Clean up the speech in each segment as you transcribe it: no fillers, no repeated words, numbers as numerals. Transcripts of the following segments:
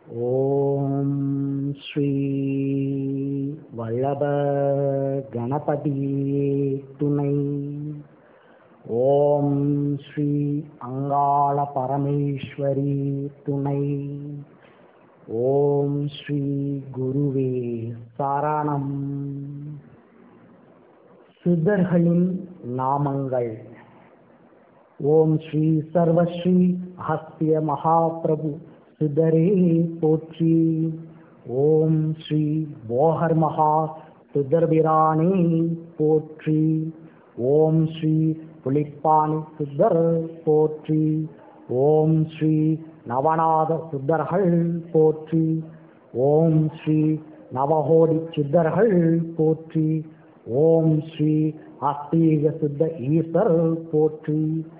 ஓம் ஸ்ரீ வல்லப கணபதியே துணை. ஓம் ஸ்ரீ அங்காள பரமேஸ்வரி துணை. ஓம் ஸ்ரீ குருவே சரணம். சித்தர்களின் நாமங்கள். ஓம் ஸ்ரீ சர்வஸ்ரீ ஹஸ்திய மகாபிரபு சிதரே போற்றி. ஓம் ஸ்ரீ போகர் மகா சிதர்பிரானே போற்றி. ஓம் ஸ்ரீ புலிப்பாணி சித்தர் போற்றி. ஓம் ஸ்ரீ நவநாத சித்தர்கள் போற்றி. ஓம் ஸ்ரீ நவகோடி சித்தர்கள் போற்றி. ஓம் ஸ்ரீ அஸ்தீக சித்த ஈசர் போற்றி.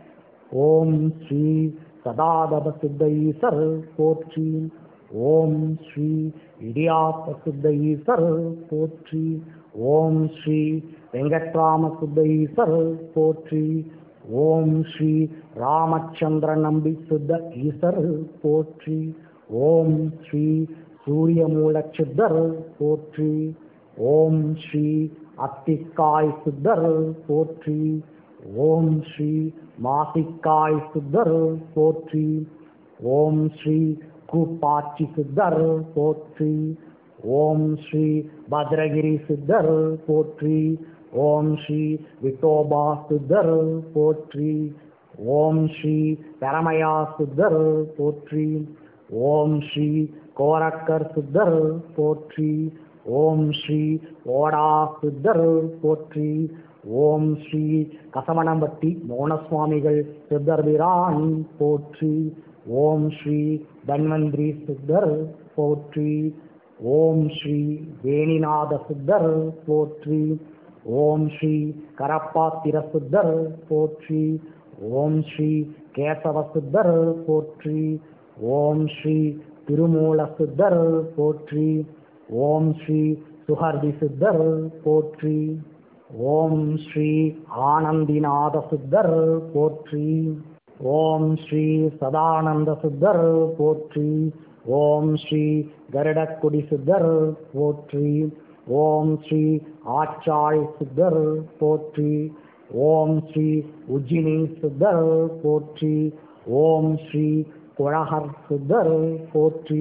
ஓம் ஸ்ரீ சதாதப சித்த ஈசர் போற்றி. ஓம் ஸ்ரீ இடியாப்ப சித்த ஈசர் போற்றி. ஓம் ஸ்ரீ வெங்கட்ராம சித்த ஈசர் போற்றி. ஓம் ஸ்ரீ ராமச்சந்திர நம்பி சித்த ஈசர் போற்றி. ஓம் ஸ்ரீ சூரியமூல சித்தர் போற்றி. ஓம் ஸ்ரீ அத்திக்காய் சித்தர் போற்றி. ஓம் ஸ்ரீ மாசிக்காய் சித்தர் போற்றி. ஓம் ஸ்ரீ கூப்பாட்சி சித்தர் போற்றி. ஓம் ஸ்ரீ பத்ரகிரி சித்தர் போற்றி. ஓம் ஸ்ரீ விட்டோபா சித்தர் போற்றி. ஓம் ஸ்ரீ பரமயா சித்தர் போற்றி. ஓம் ஸ்ரீ கோரக்கர் சித்தர் போற்றி. ஓம் ஸ்ரீ ஓடா சித்தர் போற்றி. ஓம் ஸ்ரீ கசவனம்பட்டி மோனசுவாமிகள் சித்தர்பிரான் போற்றி. ஓம் ஸ்ரீ தன்வந்திரி சித்தர் போற்றி. ஓம் ஸ்ரீ வேணிநாத சித்தர் போற்றி. ஓம் ஸ்ரீ கரப்பாத்திர சித்தர் போற்றி. ஓம் ஸ்ரீ கேசவ சித்தர் போற்றி. ஓம் ஸ்ரீ திருமூல சித்தர் போற்றி. ஓம் ஸ்ரீ சுஹர்தி சித்தர் போற்றி. ஓம் ஸ்ரீ ஆனந்திநாத சித்தர் போற்றி. ஓம் ஸ்ரீ சதானந்த சித்தர் போற்றி. ஓம் ஸ்ரீ கருடக்குடி சித்தர் போற்றி. ஓம் ஸ்ரீ ஆச்சாள் சித்தர் போற்றி. ஓம் ஸ்ரீ உஜ்ஜினி சித்தர் போற்றி. ஓம் ஸ்ரீ குழகர் சித்தர் போற்றி.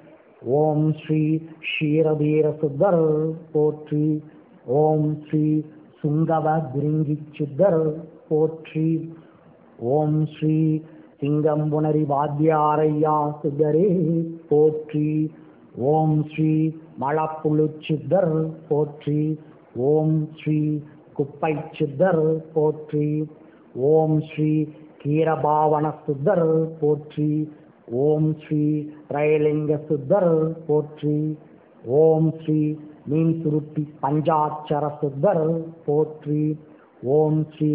ஓம் ஸ்ரீ ஷீரதீர சித்தர் போற்றி. ஓம் ஸ்ரீ சுங்கவ பிரிங்கி சித்தர் போற்றி. ஓம் ஸ்ரீ சிங்கம்புணரி வாத்தியாரையா சித்தரே போற்றி. ஓம் ஸ்ரீ மலப்புழு சித்தர் போற்றி. ஓம் ஸ்ரீ குப்பை சித்தர் போற்றி. ஓம் ஸ்ரீ கீரபாவன சித்தர் போற்றி. ஓம் ஸ்ரீ திரைலிங்க சித்தர் போற்றி. ஓம் ஸ்ரீ மீன் சுருட்டி பஞ்சாட்சர சித்தர் போற்றி. ஓம் ஸ்ரீ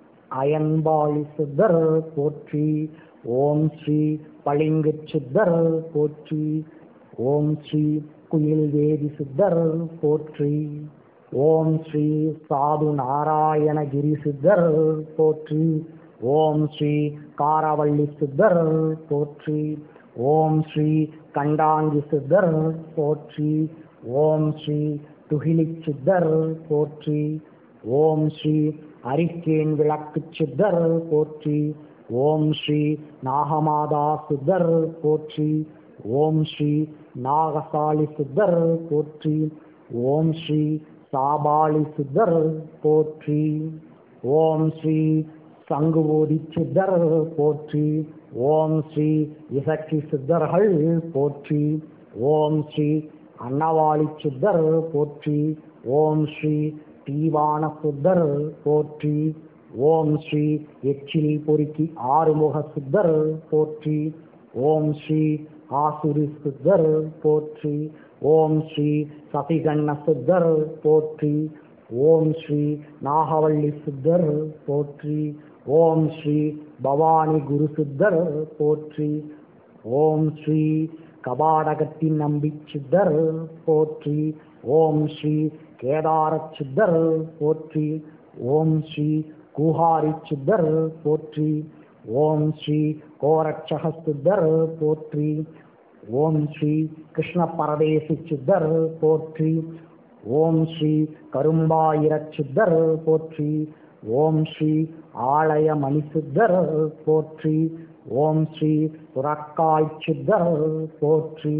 அயன்பாளி சித்தர் போற்றி. ஓம் ஸ்ரீ பளிங்கு சித்தர் போற்றி. ஓம் ஸ்ரீ குயில் வேதி சித்தர் போற்றி. ஓம் ஸ்ரீ சாது நாராயணகிரி சித்தர் போற்றி. ஓம் ஸ்ரீ காரவள்ளி சித்தர் போற்றி. ஓம் ஸ்ரீ கண்டாங்கி சித்தர் போற்றி. ஓம் ஸ்ரீ துகிலி சித்தர் போற்றி. ஓம் ஸ்ரீ அரிக்கேன் விளக்கு சித்தர் போற்றி. ஓம் ஸ்ரீ நாகமாதா சித்தர் போற்றி. ஓம் ஸ்ரீ நாகசாலி சித்தர் போற்றி. ஓம் ஸ்ரீ சாபாலி சித்தர் போற்றி. ஓம் ஸ்ரீ சங்குவோதி சித்தர் போற்றி. ஓம் ஸ்ரீ இசக்கி சித்தர்கள் போற்றி. ஓம் ஸ்ரீ அன்னவாளி சித்தர் போற்றி. ஓம் ஸ்ரீ தீவான சித்தர் போற்றி. ஓம் ஸ்ரீ எச்சில் பொறுக்கி ஆறுமுக சித்தர் போற்றி. ஓம் ஸ்ரீ ஆசுரி சித்தர் போற்றி. ஓம் ஸ்ரீ சசிகண்ண சித்தர் போற்றி. ஓம் ஸ்ரீ நாகவள்ளி சித்தர் போற்றி. ஓம் ஸ்ரீ பவானி குரு சித்தர் போற்றி. ஓம் ஸ்ரீ கபாடகத்தின் நம்பி சித்தர் போற்றி. ஓம் ஸ்ரீ கேதார சித்தர் போற்றி. ஓம் ஸ்ரீ குஹாரி சித்தர் போற்றி. ஓம் ஸ்ரீ கோரட்சக சித்தர் போற்றி. ஓம் ஸ்ரீ கிருஷ்ண பரதேசி சித்தர் போற்றி. ஓம் ஸ்ரீ கரும்பாயிர சித்தர் போற்றி. ஓம் ஸ்ரீ ஆலய மணிசித்தர் போற்றி. ஓம் ஸ்ரீ புறக்காய் சித்தர் போற்றி.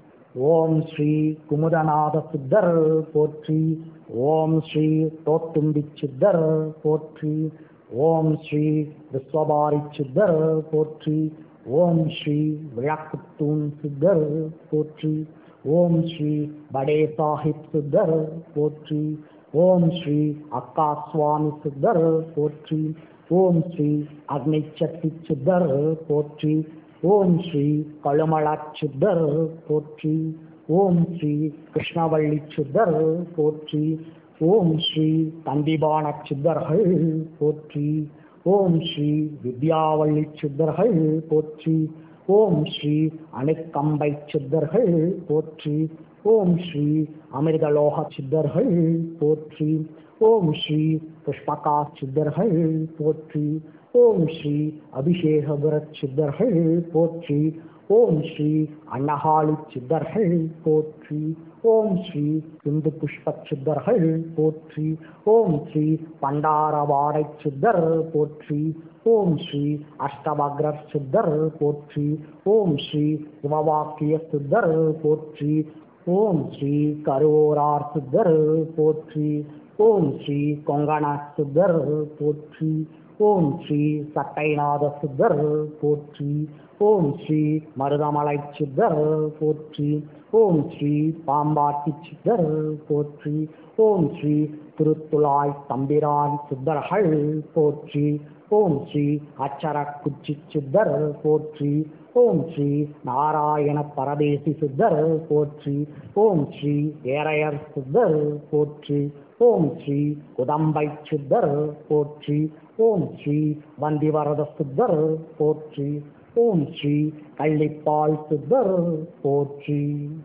ஓம் ஸ்ரீ குமுதநாத சித்தர் போற்றி. ஓம் ஸ்ரீ தோத்தும்பி சித்தர் போற்றி. ஓம் ஸ்ரீ விஸ்வபாரி சித்தர் போற்றி. ஓம் ஸ்ரீ விளக்குத்தூண் சித்தர் போற்றி. ஓம் ஸ்ரீ படே சாஹிப் சித்தர் போற்றி. ஓம் ஸ்ரீ அக்கா சுவாமி சித்தர் போற்றி. ஓம் ஸ்ரீ அக்னிச்சட்டி சித்தர் போற்றி. ஓம் ஸ்ரீ கழுமல சித்தர் போற்றி. ஓம் ஸ்ரீ கிருஷ்ணவள்ளி சித்தர் போற்றி. ஓம் ஸ்ரீ தந்திபான சித்தர்கள் போற்றி. ஓம் ஸ்ரீ வித்யாவள்ளி சித்தர்கள் போற்றி. ஓம் ஸ்ரீ அணுக்கம்பை சித்தர்கள் போற்றி. ஓம் ஸ்ரீ அமிர்தலோக சித்தர்கள் போற்றி. ஓம் ஸ்ரீ புஷ்பகா சித்தர்கள் போற்றி. ஓம் ஸ்ரீ அபிஷேகபுர சித்தர்கள் போற்றி. ஓம் ஸ்ரீ அன்னஹாளி சித்தர்கள் போற்றி. ஓம் ஸ்ரீ சிந்து புஷ்ப சித்தர்கள் போற்றி. ஓம் ஸ்ரீ பண்டாரவாடை சித்தர் போற்றி. ஓம் ஸ்ரீ அஷ்டவக்ர சித்தர் போற்றி. ஓம் ஸ்ரீ சிவவாக்கிய சித்தர் போற்றி. ஓம் ஸ்ரீ கருவோரார் சித்தர் போற்றி. ஓம் ஸ்ரீ கொங்கண சித்தர் போற்றி. ஓம் ஸ்ரீ சட்டைநாத சித்தர் போற்றி. ஓம் ஸ்ரீ மருதமலை சித்தர் போற்றி. ஓம் ஸ்ரீ பாம்பாட்டி சித்தர் போற்றி. ஓம் ஸ்ரீ திருத்துழாய் தம்பிரான் சித்தர்கள் போற்றி. ஓம் ஸ்ரீ அச்சர குச்சி சித்தர் போற்றி. ஓம் ஸ்ரீ நாராயண பரதேசி சித்தர் போற்றி. ஓம் ஸ்ரீ ஏரையர் சித்தர் போற்றி. ஓம் ஸ்ரீ குதம்பை சித்தர் போற்றி. ஓம் ஸ்ரீ வந்திவரத சித்தர் போற்றி. ஓம் ஸ்ரீ கள்ளிப்பால் சித்தர் போற்றி.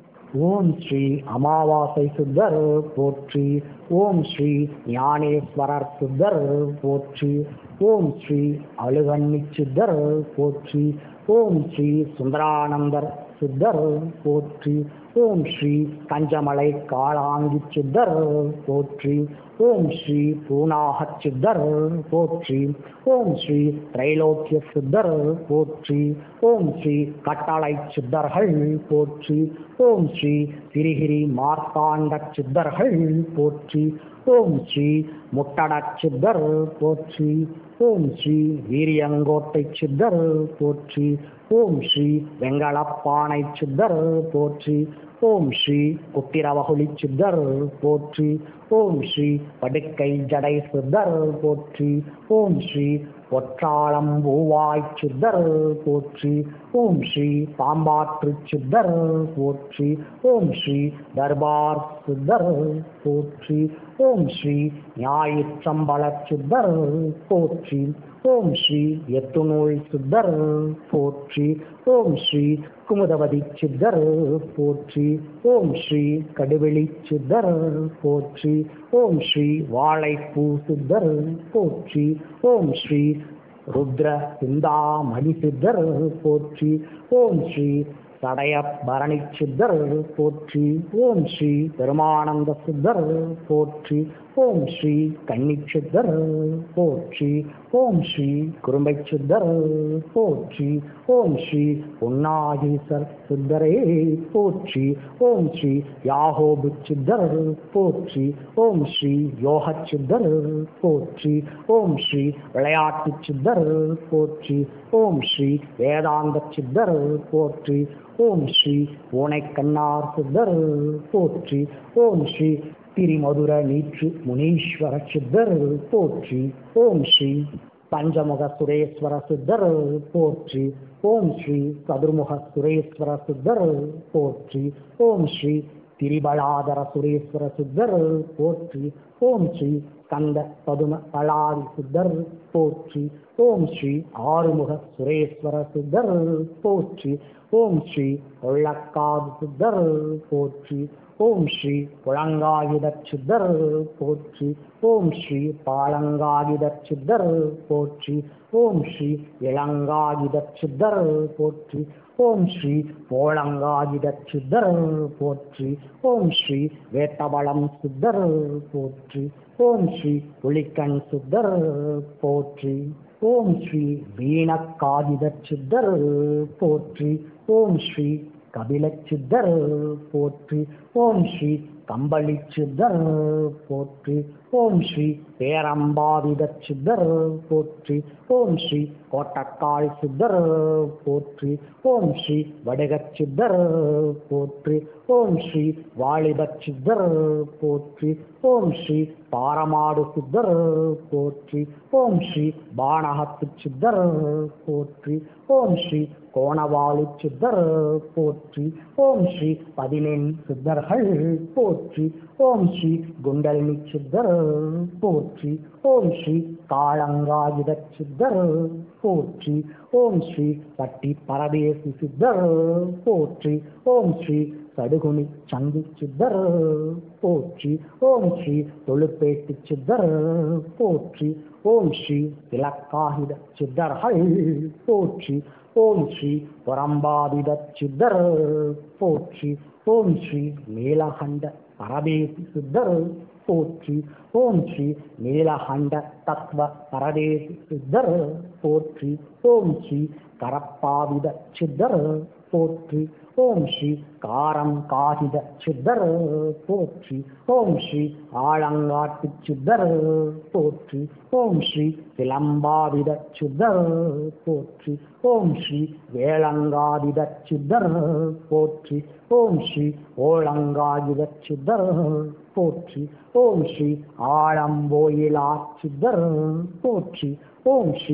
ஓம் ஸ்ரீ அமாவாசை சித்தர் போற்றி. ஓம் ஸ்ரீ ஞானேஸ்வரர் சித்தர் போற்றி. ஓம் ஸ்ரீ அழுகண்ணி சித்தர் போற்றி. ஓம் ஸ்ரீ சுந்தரானந்தர் சித்தர் போற்றி. ஓம் ஸ்ரீ கஞ்சமலை காளாங்கி சித்தர் போற்றி. ஓம் ஸ்ரீ பூனாக சித்தர் போற்றி. ஓம் ஸ்ரீ திரைலோக்கிய சித்தர் போற்றி. ஓம் ஸ்ரீ கட்டளை சித்தர்கள் போற்றி. ஓம் ஸ்ரீ திரிகிரி மார்த்தாண்ட சித்தர்கள் போற்றி. ஓம் ஸ்ரீ முட்டட சித்தர் போற்றி. ஓம் ஸ்ரீ வீரியங்கோட்டை சித்தர் போற்றி. ஓம் ஸ்ரீ வெங்கலப்பானை சித்தர் போற்றி. ஓம் ஸ்ரீ குத்திரவகுளி சித்தர் போற்றி. ஓம் ஸ்ரீ படுக்கை ஜடை சித்தர் போற்றி. ஓம் ஸ்ரீ ஒற்றாளம் பூவாய் சித்தர் போற்றி. ஓம் ஸ்ரீ பாம்பாற்று சித்தர் போற்றி. ஓம் ஸ்ரீ தர்பார் சித்தர் போற்றி. ஓம் ஸ்ரீ ஞாயிற்றம்பல சித்தர் போற்றி. ஓம் ஸ்ரீ எத்துநூல் சித்தர் போற்றி. ஓம் ஸ்ரீ குமுதவதி சித்தர் போற்றி. ஓம் ஸ்ரீ கடுவெளி சித்தர் போற்றி. ஓம் ஸ்ரீ வாழைப்பூ சித்தர் போற்றி. ஓம் ஸ்ரீ ருத்ர சிந்தாமணி சித்தர் போற்றி. ஓம் ஸ்ரீ சடைய பரணி சித்தர் போற்றி. ஓம் ஸ்ரீ பெருமானந்த சித்தர் போற்றி. ஓம் ஸ்ரீ கன்னி சித்தர் போற்றி. ஓம் ஸ்ரீ குறும்பை சித்தர் போற்றி. ஓம் ஸ்ரீ பொன்னாகீசர் சித்தரே போற்றி. ஓம் ஸ்ரீ யாகோபு சித்தர் போற்றி. ஓம் ஸ்ரீ யோக சித்தர் போற்றி. ஓம் ஸ்ரீ விளையாட்டு சித்தர் போற்றி. ஓம் ஸ்ரீ வேதாந்த சித்தர் போற்றி. ஓம் ஸ்ரீ பூனைக்கண்ணார் சித்தர் போற்றி. ஓம் ஸ்ரீ திரிமதுர நீற்று முனீஸ்வர சித்தர் போற்றி. ஓம் ஸ்ரீ பஞ்சமுக சுரேஸ்வர சித்தர் போற்றி. ஓம் ஸ்ரீ சதுர்முக சுரேஸ்வர சித்தர் போற்றி. ஓம் ஸ்ரீ திரிபலாதர சுரேஸ்வர சித்தர் போற்றி. ஓம் ஸ்ரீ கந்த பதும பலாதி சித்தர் போற்றி. ஓம் ஸ்ரீ ஆறுமுக சுரேஸ்வர சித்தர் போற்றி. ஓம் ஸ்ரீ கொள்ளக்காது சித்தர் போற்றி. ஓம் ஸ்ரீ புழங்காயுத சித்தர் போற்றி. ஓம் ஸ்ரீ பாலங்காயுத சித்தர் போற்றி. ஓம் ஸ்ரீ இளங்காயுத சித்தர் போற்றி. ஓம் ஸ்ரீ போலங்காயுத சித்தர் போற்றி. ஓம் ஸ்ரீ வேட்டவளம் சித்தர் போற்றி. ஓம் ஸ்ரீ புலிக்கண் சித்தர் போற்றி. ஓம் ஸ்ரீ வீணக்காயுத சித்தர் போற்றி. ஓம் ஸ்ரீ கபில சித்தர் போற்றி. ஓம் ஸ்ரீ கம்பளி சித்தர் போற்றி. ஓம் ஸ்ரீ பேரம்பாவித சித்தர் போற்றி. ஓம் ஸ்ரீ கோட்டக்கால் சித்தர் போற்றி. ஓம் ஸ்ரீ வடுக சித்தர் போற்றி. ஓம் ஸ்ரீ வாலிப சித்தர் போற்றி. ஓம் ஸ்ரீ பாரமாடு சித்தர் போற்றி. ஓம் ஸ்ரீ பானகத்து சித்தர் போற்றி. ஓம் ஸ்ரீ கோணவாளு சித்தர் போற்றி. ஓம் ஸ்ரீ 14 சித்தர்கள் போற்றி. ஓம் ஸ்ரீ குண்டலினி சித்தர் போற்றி. ஓம் ஸ்ரீ காளங்காயுத சித்தர் போற்றி. ஓம் ஸ்ரீ பட்டி பரதேசி சித்தர் போற்றி. ஓம் ஸ்ரீ சடுகுனி சங்கு சித்தர் போற்றி. ஓம் ஸ்ரீ தொழுப்பேட்டு சித்தர் போற்றி. ஓம் ஸ்ரீ இலக்காகித சித்தர்கள் போற்றி. ஓம் ஸ்ரீ புறம்பாவித சித்தர் போற்றி. ஓம் ஸ்ரீ நீலகண்ட பரதேசி சித்தர் போற்றி. ஓம் ஸ்ரீ நீலகண்ட தத்வ பரதேசி சித்தர் போற்றி. ஓம் ஸ்ரீ கரப்பாவித சித்தர் போற்றி. ஓம் ஸ்ரீ காரம் காகித சித்தர் போற்றி. ஓம் ஸ்ரீ ஆழங்காட்டு சித்தர் போற்றி. ஓம் ஸ்ரீ சிலம்பாவித சித்தர் போற்றி. ஓம் ஸ்ரீ வேளங்காவித சித்தர் போற்றி. ஓம் ஸ்ரீ ஓளங்காயுத சித்தர் போற்றி. ஓம் ஸ்ரீ ஆழம்போயிலா சித்தர் போற்றி. ஓம் ஸ்ரீ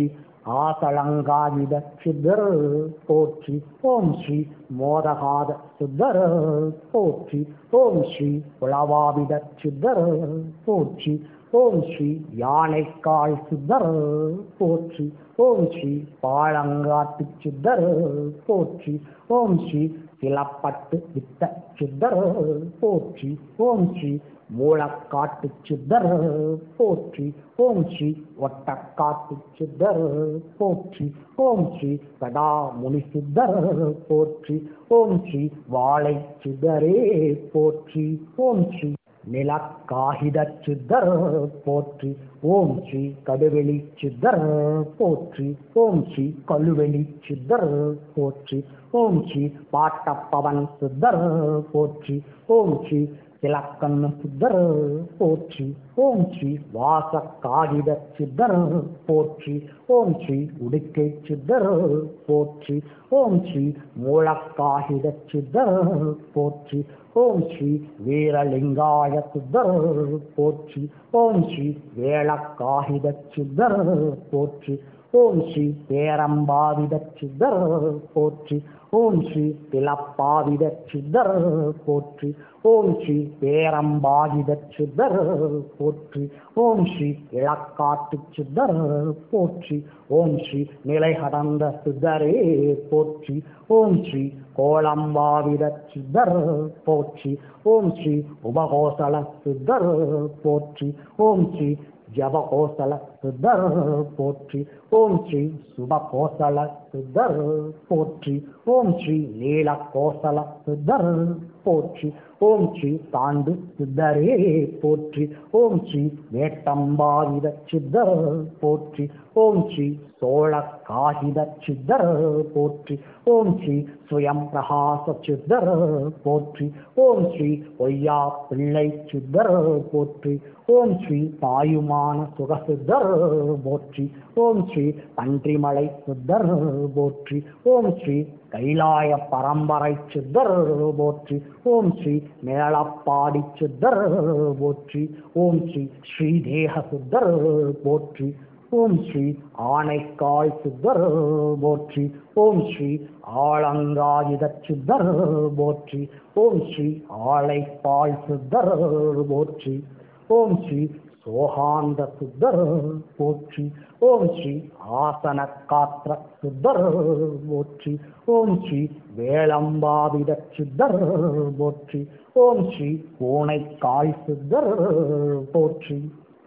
ஆசலங்காவித சித்தர் போற்றி. ஓம் ஸ்ரீ மோதகாத சித்தர் போற்றி. ஓம் ஸ்ரீ புலவாவித சித்தர் போற்றி. ஓம் ஸ்ரீ யானைக்கால் சித்தர் போற்றி. ஓம் ஸ்ரீ பாழங்காட்டு சித்தர் போற்றி. ஓம் ஸ்ரீ சிலப்பட்டு வித்த சித்தர் போற்றி. ஓம் ஸ்ரீ மூலக்காட்டு சித்தர் போற்றி. ஓம் ஸ்ரீ ஒட்டக்காட்டு சித்தர் போற்றி. ஓம் ஸ்ரீ சடாமுனி சித்தர் போற்றி. ஓம் ஸ்ரீ வாழை சித்தரே போற்றி. ஓம் ஸ்ரீ நிலக்காகித சித்தர் போற்றி. ஓம் ஸ்ரீ கடுவெளி சித்தர் போற்றி. ஓம் ஸ்ரீ கழுவெளி சித்தர் போற்றி. ஓம் ஸ்ரீ பாட்டப்பவன் சித்தர் போற்றி. ஓம் ஸ்ரீ இலக்கண்ண சித்தர் போற்றி. ஓம் ஸ்ரீ வாச காகித சித்தர் போற்றி. ஓம் ஸ்ரீ உடுக்கை சித்தர் போற்றி. ஓம் ஸ்ரீ மூலக்காகித சித்தர் போற்றி. ஓம் ஸ்ரீ வீரலிங்காய சித்தர் போற்றி. ஓம் ஸ்ரீ வேளக்காகித சித்தர் போற்றி. ஓம் ஸ்ரீ பேரம்பாவித சித்தர் போற்றி. ஓம் ஸ்ரீ திலப்பாவித சித்தர் போற்றி. ஓம் ஸ்ரீ பேரம்பாவித சித்தர் போற்றி. ஓம் ஸ்ரீ இலக்காட்டு சித்தர் போற்றி. ஓம் ஸ்ரீ நிலை கடந்த சித்தரே போற்றி. ஓம் ஸ்ரீ கோலம்பாவித சித்தர் போற்றி. ஓம் ஸ்ரீ உபகோசல சித்தர் போற்றி. ஓம் ஸ்ரீ ஜபகோசல சித்தர் போற்றி. ஓம் ஸ்ரீ சுபகோசல சித்தர் போற்றி. ஓம் ஸ்ரீ நீலகோசல சித்தர் போற்றி. ஓம் ஸ்ரீ தாண்டு சித்தரே போற்றி. ஓம் ஸ்ரீ வேட்டம்பாவித சித்தர் போற்றி. ஓம் ஸ்ரீ சோழ காகித சித்தர் போற்றி. ஓம் ஸ்ரீ சுயம் பிரகாச சித்தர் போற்றி. ஓம் ஸ்ரீ பொய்யா பிள்ளை சித்தர் போற்றி. ஓம் ஸ்ரீ பாயுமான சுகசித்தர் போற்றி. ஓம் ஸ்ரீ பன்றிமலை சித்தர் போற்றி. ஓம் ஸ்ரீ கைலாய பரம்பரை சித்தர் போற்றி. ஓம் ஸ்ரீ மேளப்பாடி சித்தர் போற்றி. ஓம் ஸ்ரீ ஸ்ரீதேக சித்தர் போற்றி. ஓம் ஸ்ரீ ஆனைக்கால் சித்தர் போற்றி. ஓம் ஸ்ரீ ஆலங்காயுத சித்தர் போற்றி. ஓம் ஸ்ரீ ஆலைப்பால் சித்தர் போற்றி. ஓம் ஸ்ரீ சோகாந்த சித்தர் போற்றி. ஓம் ஸ்ரீ ஆசன காத்திர சித்தர் போற்றி. ஓம் ஸ்ரீ வேளம்பாவித சித்தர் போற்றி. ஓம் ஸ்ரீ பூனைக்கால் சித்தர் போற்றி.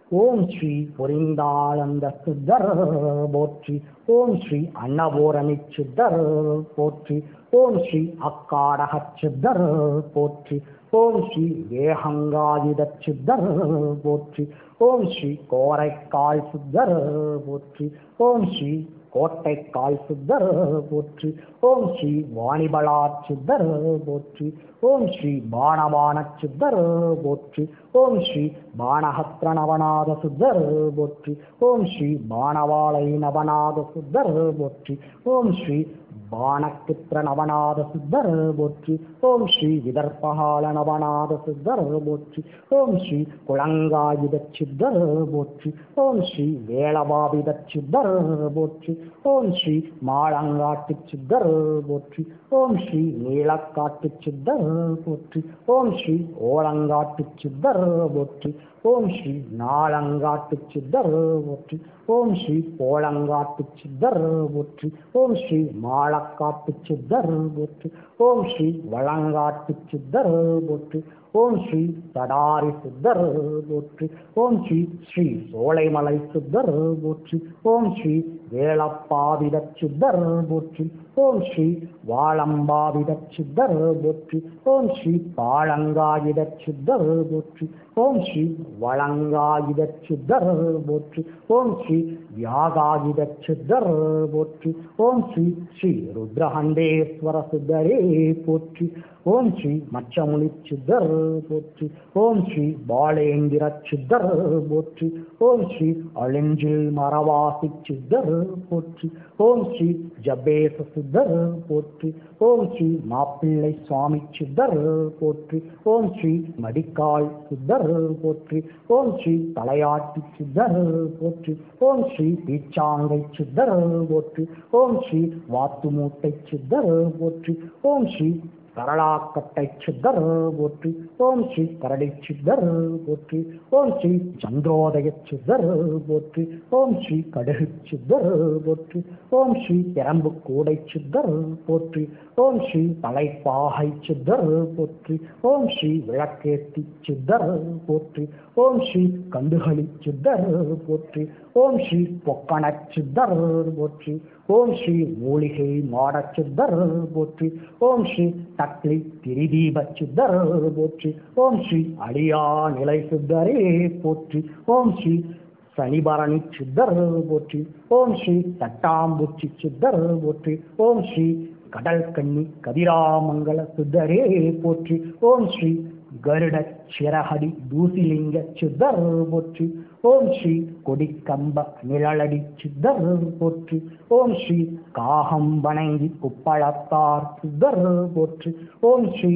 ஓம் ஸ்ரீ புரிந்தாளந்த சித்தர் போற்றி. ஓம் ஸ்ரீ அன்னபூரணி சித்தர் போற்றி. ஓம் ஸ்ரீ அக்காடக சித்தர் போற்றி. ஓம் ஸ்ரீ வேகங்காயுத சித்தர் போற்றி. ஓம் ஸ்ரீ கோரைக்கால் சித்தர் போற்றி. ஓம் ஸ்ரீ கோட்டைக்கால் சித்தர் போற்றி. ஓம் ஸ்ரீ வாணிபலா சித்தர் போற்றி. ஓம் ஸ்ரீ பாணபான சித்தர் போற்றி. ஓம் ஸ்ரீ பாணஹத்ர நவநாத சித்தர் போற்றி. ஓம் ஸ்ரீ பாணவாளை நவநாத சித்தர் போற்றி. ஓம் ஸ்ரீ பாணக்கித்ர நவநாத சித்தர் போற்றி. ஓம் ஸ்ரீ விதர்பகால நவநாத சித்தர் போற்றி. ஓம் ஸ்ரீ குளங்காயுத சித்தர் போற்றி. ஓம் ஸ்ரீ வேளபாவித சித்தர் போற்றி. ஓம் ஸ்ரீ மாளங்காட்டு சித்தர் போற்றி. ஓம் ஸ்ரீ நீலக்காட்டு சித்தர் போற்றி. ஓம் ஸ்ரீ ஓலங்காட்டு சித்தர் போற்றி. ஓம் ஸ்ரீ நாளங்காட்டு சித்தர் போற்றி. ஓம் ஸ்ரீ கோலங்காட்டு சித்தர் போற்றி. ஓம் ஸ்ரீ மாளக்காட்டு சித்தர் போற்றி. ஓம் ஸ்ரீ வளங்காட்டு சித்தர் போற்றி. ஓம் ஸ்ரீ தடாரி சித்தர் போற்றி. ஓம் ஸ்ரீ ஸ்ரீ சோலைமலை சித்தர் போற்றி. ஓம் ஸ்ரீ வேளப்பாவித சித்தர் போற்றி. ஓம் ஸ்ரீ வாளம்பாவித சித்தர் போற்றி. ஓம் ஸ்ரீ பாழங்காயுத சித்தர் போற்றி. ஓம் ஸ்ரீ வளங்காயுத சித்தர் போற்றி. ஓம் ஸ்ரீ வியாகாயுத சித்தர் போற்றி. ஓம் ஸ்ரீ ஸ்ரீ ருத்ரஹண்டேஸ்வர சித்தரே போற்றி. ஓம் ஸ்ரீ மச்சமுனி சித்தர் போற்றி. ஓம் ஸ்ரீ பாலேந்திர சித்தர் போற்றி. ஓம் ஸ்ரீ அழிஞ்சில் மரவாசி சித்தர் போற்றி. ஓம் ஸ்ரீ ஜபேச சித்தர் போற்றி. ஓம் ஸ்ரீ மாப்பிள்ளை சுவாமி சித்தர் போற்றி. ஓம் ஸ்ரீ மடிக்கால் சித்தர் போற்றி. ஓம் ஸ்ரீ தலையாட்டி சித்தர் போற்றி. ஓம் ஸ்ரீ பீச்சாங்கை சித்தர் போற்றி. ஓம் ஸ்ரீ வாத்துமூட்டை சித்தர் போற்றி. ஓம் ஸ்ரீ கரளாக்கட்டை சித்தர் போற்றி. ஓம் ஸ்ரீ கரடி சித்தர் போற்றி. ஓம் ஸ்ரீ சந்திரோதய சித்தர் போற்றி. ஓம் ஸ்ரீ கடுகு சித்தர் போற்றி. ஓம் ஸ்ரீ பிரம்பு கூடை சித்தர் போற்றி. ஓம் ஸ்ரீ தலைப்பாகை சித்தர் போற்றி. ஓம் ஸ்ரீ விளக்கேத்தி சித்தர் போற்றி. ஓம் ஸ்ரீ கந்துகளி சித்தர் போற்றி. ஓம் ஸ்ரீ பொக்கண சித்தர் போற்றி. ஓம் ஸ்ரீ மூலிகை மாட சித்தர் போற்றி. ஓம் ஸ்ரீ தக்லி திரிதீப சித்தர் போற்றி. ஓம் ஸ்ரீ அடியா நிலை சித்தரே போற்றி. ஓம் ஸ்ரீ சனிபரணி சித்தர் போற்றி. ஓம் ஸ்ரீ தட்டாம்பூச்சி சித்தர் போற்றி. ஓம் ஸ்ரீ கடல் கன்னி கதிராமங்கல சித்தரே போற்றி. ஓம் ஸ்ரீ கருட சிரஹடி தூசிலிங்க சித்தர் போற்றி. ஓம் ஸ்ரீ கொடிக்கம்ப நிழலடி சித்தர் போற்றி. ஓம் ஸ்ரீ காகம் வணங்கி குப்பளத்தார் சித்தர் போற்றி. ஓம் ஸ்ரீ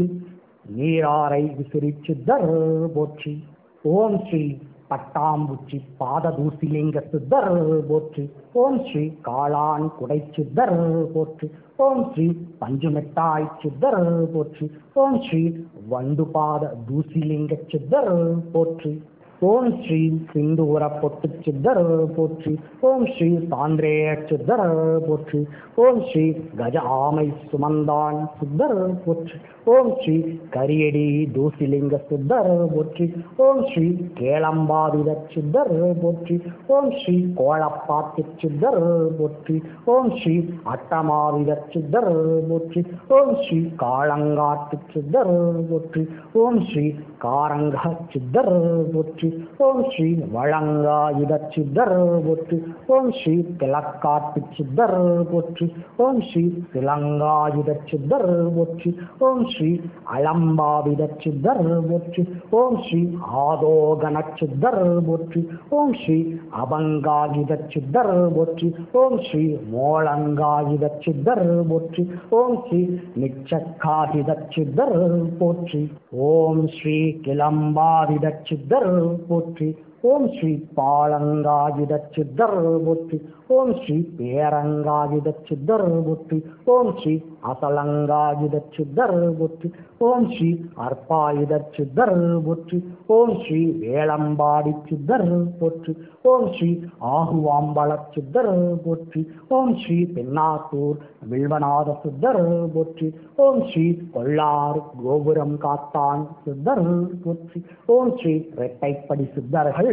நீராரை விசிறி சித்தர் போற்றி. ஓம் ஸ்ரீ பட்டாம்பூச்சி பாததூசிலிங்க சித்தர் போற்றி. ஓம் ஸ்ரீ காளான் குடை சித்தர் போற்றி. ஓம் ஸ்ரீ பஞ்சுமெட்டாய் சித்தர் போற்றி. ஓம் ஸ்ரீ வண்டுபாத தூசிலிங்க சித்தர் போற்றி. ஓம் ஸ்ரீ சிந்தூர பொட்டு சித்தர் போற்றி. ஓம் ஸ்ரீ சாந்திரேய சித்தர் போற்றி. ஓம் ஸ்ரீ கஜ ஆமை சுமந்தான் சித்தர் போற்றி. ஓம் ஸ்ரீ கரியடி தூசிலிங்க சித்தர் போற்றி. ஓம் ஸ்ரீ கேளம்பாவித சித்தர் போற்றி. ஓம் ஸ்ரீ கோளப்பாத்தி சித்தர் போற்றி. ஓம் ஸ்ரீ அட்டமாவித சித்தர் போற்றி. ஓம் ஸ்ரீ காளங்காட்டு சித்தர் போற்றி. ஓம் ஸ்ரீ காரங்க சித்தர் போற்றி. ஓம் ஸ்ரீ வழங்காயுத சித்தர் போற்றி. ஓம் ஸ்ரீ கிழக்காட்டு சித்தர் போற்றி. ஓம் ஸ்ரீ சிலங்காயுத சித்தர் போற்றி. ஓம் ஸ்ரீ அலம்பாவித சித்தர் போற்றி. ஓம் ஸ்ரீ ஆதோகன சித்தர் போற்றி. ஓம் ஸ்ரீ அபங்காயுத சித்தர் போற்றி. ஓம் ஸ்ரீ மோளங்காயுத சித்தர் போற்றி. ஓம் ஸ்ரீ நிச்சக்காயுத சித்தர் போற்றி. ஓம் ஸ்ரீ கிளம்பாவித சித்தர் போற்றி. ஓம் ஸ்ரீ பாலங்காயுத சித்தர் போற்றி. ஓம் ஸ்ரீ பேரங்காயுத சித்தர் போற்றி. ஓம் ஸ்ரீ அசலங்காயுத சித்தர் போற்றி. ஓம் ஸ்ரீ அற்பாயுத சித்தர் போற்றி. ஓம் ஸ்ரீ வேளம்பாடி சித்தர் போற்றி. ஓம் ஸ்ரீ ஆகுவாம்பல சித்தர் போற்றி. ஓம் ஸ்ரீ பெண்ணாத்தூர் வில்வநாத சித்தர் போற்றி. ஓம் ஸ்ரீ கொள்ளார் கோபுரம் காத்தான் சித்தர் போற்றி. ஓம் ஸ்ரீ இரட்டைப்படி சித்தர்கள்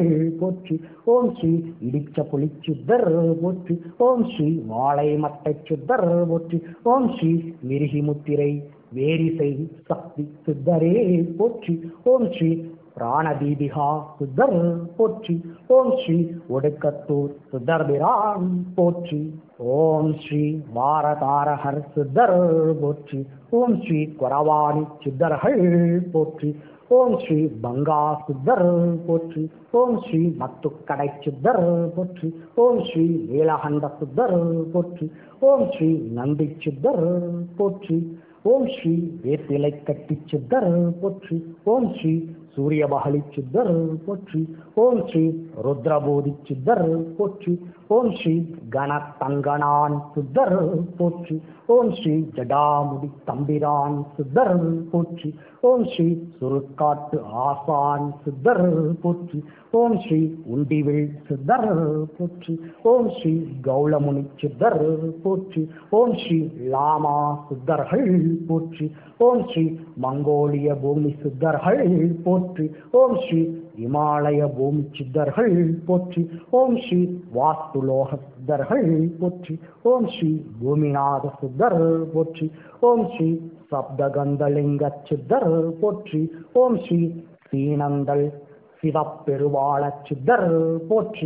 சித்தர்கள் போற்றி. ஓம் ஸ்ரீ இடிச்ச புலிச்சித்தர் போற்றி. ஓம் ஸ்ரீ வாழை மட்டை சித்தர் போற்றி. ஓம் ஸ்ரீ மிருகி முத்திரை வேரிசை சக்தி சித்தரே போற்றி. ஓம் ஸ்ரீ பிராணதீபிகா சித்தர் போற்றி. ஓம் ஸ்ரீ ஒடுக்கத்தூர் சித்தர்பிரான் போற்றி. ஓம் ஸ்ரீ வாரதாரகர் சித்தர் போற்றி. ஓம் ஸ்ரீ கொரவாணி சித்தர்கள் போற்றி. ஓம் ஸ்ரீ பங்கா சித்தர் போற்றி. ஓம் ஸ்ரீ மத்துக்கடை சித்தர் போற்றி. ஓம் ஸ்ரீ நீலகண்ட சித்தர் போற்றி. ஓம் ஸ்ரீ நந்தி சித்தர் போற்றி. ஓம் ஸ்ரீ வேப்பிலை கட்டி சித்தர் போற்றி. ஓம் ஸ்ரீ சூரியபகலி சித்தர் போற்றி. ஓம் ஸ்ரீ ருத்ரபோதி சித்தர் போற்றி. ஓம் ஸ்ரீ கணத்தங்கனான் சித்தர் போற்றி. ஓம் ஸ்ரீ ஜடாமுடி தம்பிரான் சித்தர் போற்றி. ஓம் ஸ்ரீ சுருக்காட்டு ஆசான் சித்தர் போற்றி. ஓம் ஸ்ரீ உண்டிவில் சித்தர் போற்றி. ஓம் ஸ்ரீ கௌளமுனி சித்தர் போற்றி. ஓம் ஸ்ரீ லாமா சித்தர்கள் போற்றி. ஓம் ஸ்ரீ மங்கோலிய பூமி சித்தர்கள் போற்றி. ஓம் ஸ்ரீ இமாலய பூமி சித்தர்கள் போற்றி. ஓம் ஸ்ரீ வாஸ்துலோக சித்தர்கள் போற்றி. ஓம் ஸ்ரீ பூமிநாத சித்தர் போற்றி. ஓம் ஸ்ரீ சப்தகந்தலிங்க சித்தர் போற்றி. ஓம் ஸ்ரீ சீனந்தல் சிவப்பெருவாள சித்தர் போற்றி.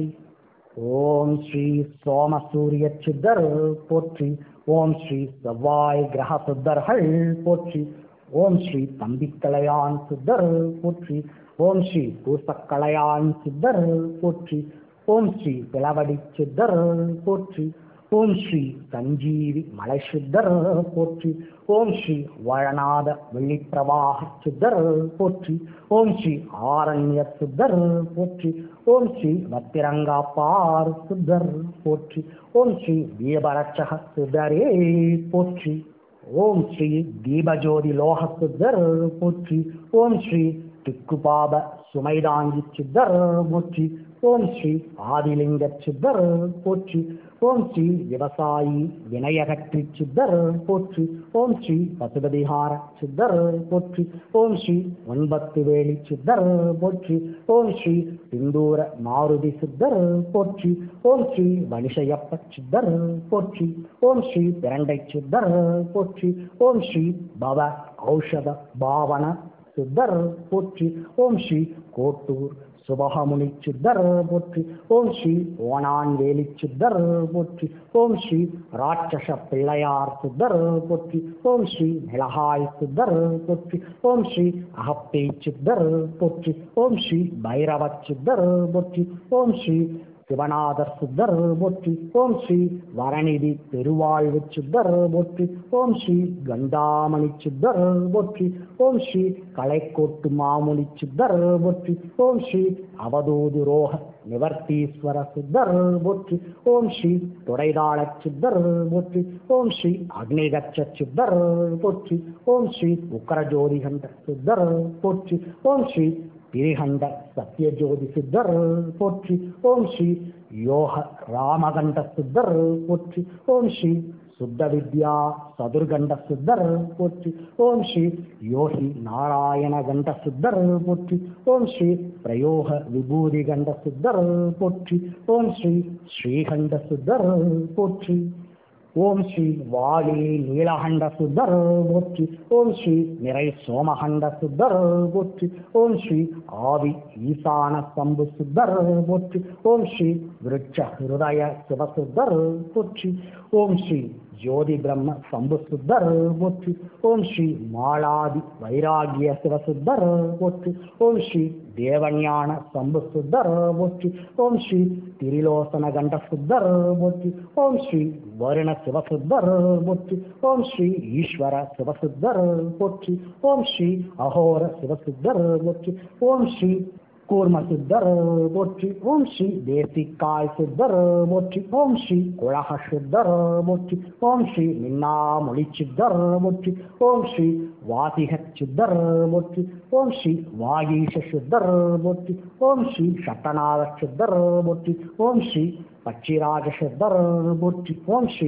ஓம் ஸ்ரீ சோமசூரிய சித்தர் போற்றி. ஓம் ஸ்ரீ செவ்வாய் கிரக சித்தர்கள் போற்றி. ஓம் ஸ்ரீ தம்பிக்கலையான் சித்தர் போற்றி. ஓம் ஸ்ரீ பூசக்கலையான் சித்தர் போற்றி. ஓம் ஸ்ரீ பிளவடி சித்தர் போற்றி. ஓம் ஸ்ரீ சஞ்சீவி மலை சித்தர் போற்றி. ஓம் ஸ்ரீ வழநாத வெள்ளிப்பிரவாக சித்தர் போற்றி. ஓம் ஸ்ரீ ஆரண்ய சித்தர் போற்றி. ஓம் ஸ்ரீ வத்திரங்காப்பார் சித்தர் போற்றி. ஓம் ஸ்ரீ தீபரட்சக சித்தரே போற்றி. ஓம் ஸ்ரீ தீபஜோதி லோக சித்தர் போற்றி. ஓம் ஸ்ரீ திக்குபாப சுமைதாங்கி சித்தர் போற்றி. ஓம் ஸ்ரீ ஆதிலிங்க சித்தர் போற்றி. ஓம் ஸ்ரீ விவசாயி வினயகற்றி சித்தர் போற்றி. ஓம் ஸ்ரீ பசுபதிஹார சித்தர் போற்றி. ஓம் ஸ்ரீ ஒன்பத்து வேலி சித்தர் போற்றி. ஓம் ஸ்ரீ சிந்தூர மாருதி சித்தர் போற்றி. ஓம் ஸ்ரீ வனிஷயப்ப சித்தர் போற்றி. ஓம் ஸ்ரீ பிரண்டை சித்தர் போற்றி. ஓம் ஸ்ரீ பவ ஔஷத பாவன சித்தர் போற்றி. ஓம் ஸ்ரீ கோட்டூர் சுபகமுனி சித்தர் போற்றி. ஓம் ஸ்ரீ ஓனான்வேலி சித்தர் போற்றி. ஓம் ஸ்ரீ ராட்சச பிள்ளையார் சித்தர் போற்றி. ஓம் ஸ்ரீ மிளகாய் சித்தர் போற்றி. ஓம் ஸ்ரீ அகப்பே சித்தர் போற்றி. ஓம் ஸ்ரீ பைரவ சித்தர் போற்றி. ஓம் ஸ்ரீ சிவநாதர் சித்தர் போற்றி. ஓம் ஸ்ரீ வரநிதி பெருவாழ்வு சித்தர் போற்றி. ஓம் ஸ்ரீ கண்டாமணி சித்தர் போற்றி. ஓம் ஸ்ரீ கலைக்கோட்டு மாமுனி சித்தர் போற்றி. ஓம் ஸ்ரீ அவதூது ரோக நிவர்த்தீஸ்வர சித்தர் போற்றி. ஓம் ஸ்ரீ துடைதாள சித்தர் போற்றி. ஓம் ஸ்ரீ அக்னிகச்ச சித்தர் போற்றி. ஓம் ஸ்ரீ உக்கரஜோதிகண்ட சித்தர் போற்றி. ஓம் ஸ்ரீ திரிகண்ட சத்யஜோதி சித்தர் போற்றி. ஓம் ஸ்ரீ யோக ராமகண்ட சித்தர் போற்றி. ஓம் ஸ்ரீ சுத்த வித்யா சதுர்கண்ட சித்தர் போற்றி. ஓம் ஸ்ரீ யோகி நாராயண கண்ட சித்தர் போற்றி. ஓம் ஸ்ரீ பிரயோக விபூதி கண்ட சித்தர் போற்றி. ஓம் ஸ்ரீ ஸ்ரீகண்ட சித்தர் போற்றி. ஓம் ஸ்ரீ வாலி நீலகண்ட சித்தர் போற்றி. ஓம் ஸ்ரீ நிறை சோமகண்ட சித்தர் போற்றி. ஓம் ஸ்ரீ ஆவி ஈசான சம்பு சித்தர் போற்றி. ஓம் ஸ்ரீ விருட்ச ஹிருதய சிவசித்தர் போற்றி. ஓம் ஸ்ரீ ஜோதி பிரம்ம சம்பு சித்தர் போற்றி. ஓம் ஸ்ரீ மாலாதி வைராகிய சிவசித்தர் போற்றி. ஓம் ஸ்ரீ தேவஞான சம்பு சித்தர் போற்றி. ஓம் ஸ்ரீ திரிலோசன கண்ட சித்தர் போற்றி. ஓம் ஸ்ரீ வருண சிவசித்தர் போற்றி. ஓம் ஸ்ரீ ஈஸ்வர சிவசித்தர் போற்றி. ஓம் ஸ்ரீ அகோர சிவசித்தர் போற்றி. ஓம் ஸ்ரீ கூர்ம சித்தர் போற்றி. ஓம் ஸ்ரீ தேசிகாய் சித்தர் போற்றி. ஓம் ஸ்ரீ குழக சித்தர் போற்றி. ஓம் ஸ்ரீ மின்னாமொழி சித்தர் போற்றி. ஓம் ஸ்ரீ வாசிக சித்தர் போற்றி. ஓம் ஸ்ரீ வாகீஷ சித்தர் போற்றி. ஓம் ஸ்ரீ சட்டநாத சித்தர் போற்றி. ஓம் ஸ்ரீ பச்சிராஜ சித்தர் போற்றி. ஓம் ஸ்ரீ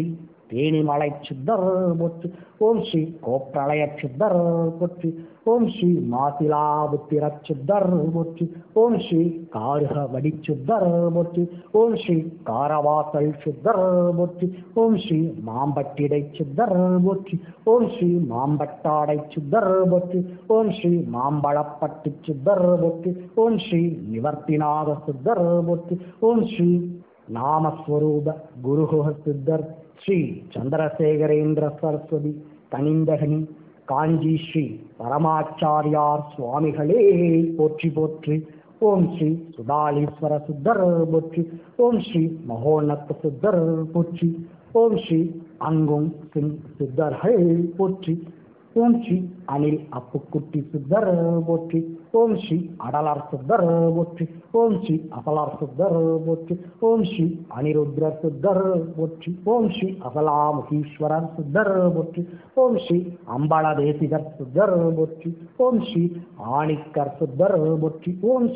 தேனிமலை சித்தர் போற்றி. ஓம் ஸ்ரீ கோப்ரளய சித்தர் போற்றி. ஓம் ஸ்ரீ மாசிலாபுத்திர சித்தர் போற்றி. ஓம் ஸ்ரீ காருகவடி சித்தர் போற்றி. ஓம் ஸ்ரீ காரவாசல் சித்தர் போற்றி. ஓம் ஸ்ரீ மாம்பட்டிடை சித்தர் போற்றி. ஓம் ஸ்ரீ மாம்பட்டாடை சித்தர் போற்றி. ஓம் ஸ்ரீ மாம்பழப்பட்டி சித்தர் போற்றி. ஓம் ஸ்ரீ நிவர்த்திநாத சித்தர் போற்றி. ஓம் ஸ்ரீ நாமஸ்வரூப குருகுஹ சித்தர் ஸ்ரீ சந்திரசேகரேந்திர சரஸ்வதி கனிந்தகனி காஞ்சி ஸ்ரீ பரமாச்சாரியார் சுவாமிகளே போற்றி போற்றி. ஓம் ஸ்ரீ சுதாலீஸ்வர சித்தர் போற்றி. ஓம் ஸ்ரீ மகோன்னத்த சித்தர் போற்றி. ஓம் ஸ்ரீ அங்கும் சிங் சித்தர்கள் போற்றி. ஓம் ஸ்ரீ அனில் அப்புக்குட்டி சித்தர் போற்றி. ஓம் ஸ்ரீ அடலார் சித்தர் போற்றி. ஓம் ஸ்ரீ அசலார் சித்தர் போற்றி. ஓம் ஸ்ரீ அனிருத்ர சித்தர் போற்றி. ஓம் ஸ்ரீ அசலாமுகீஸ்வரர் சித்தர் போற்றி. ஓம் ஸ்ரீ அம்பல தேசிகர் சித்தர் போற்றி. ஓம் ஸ்ரீ ஆணிக்கர் சித்தர் போற்றி.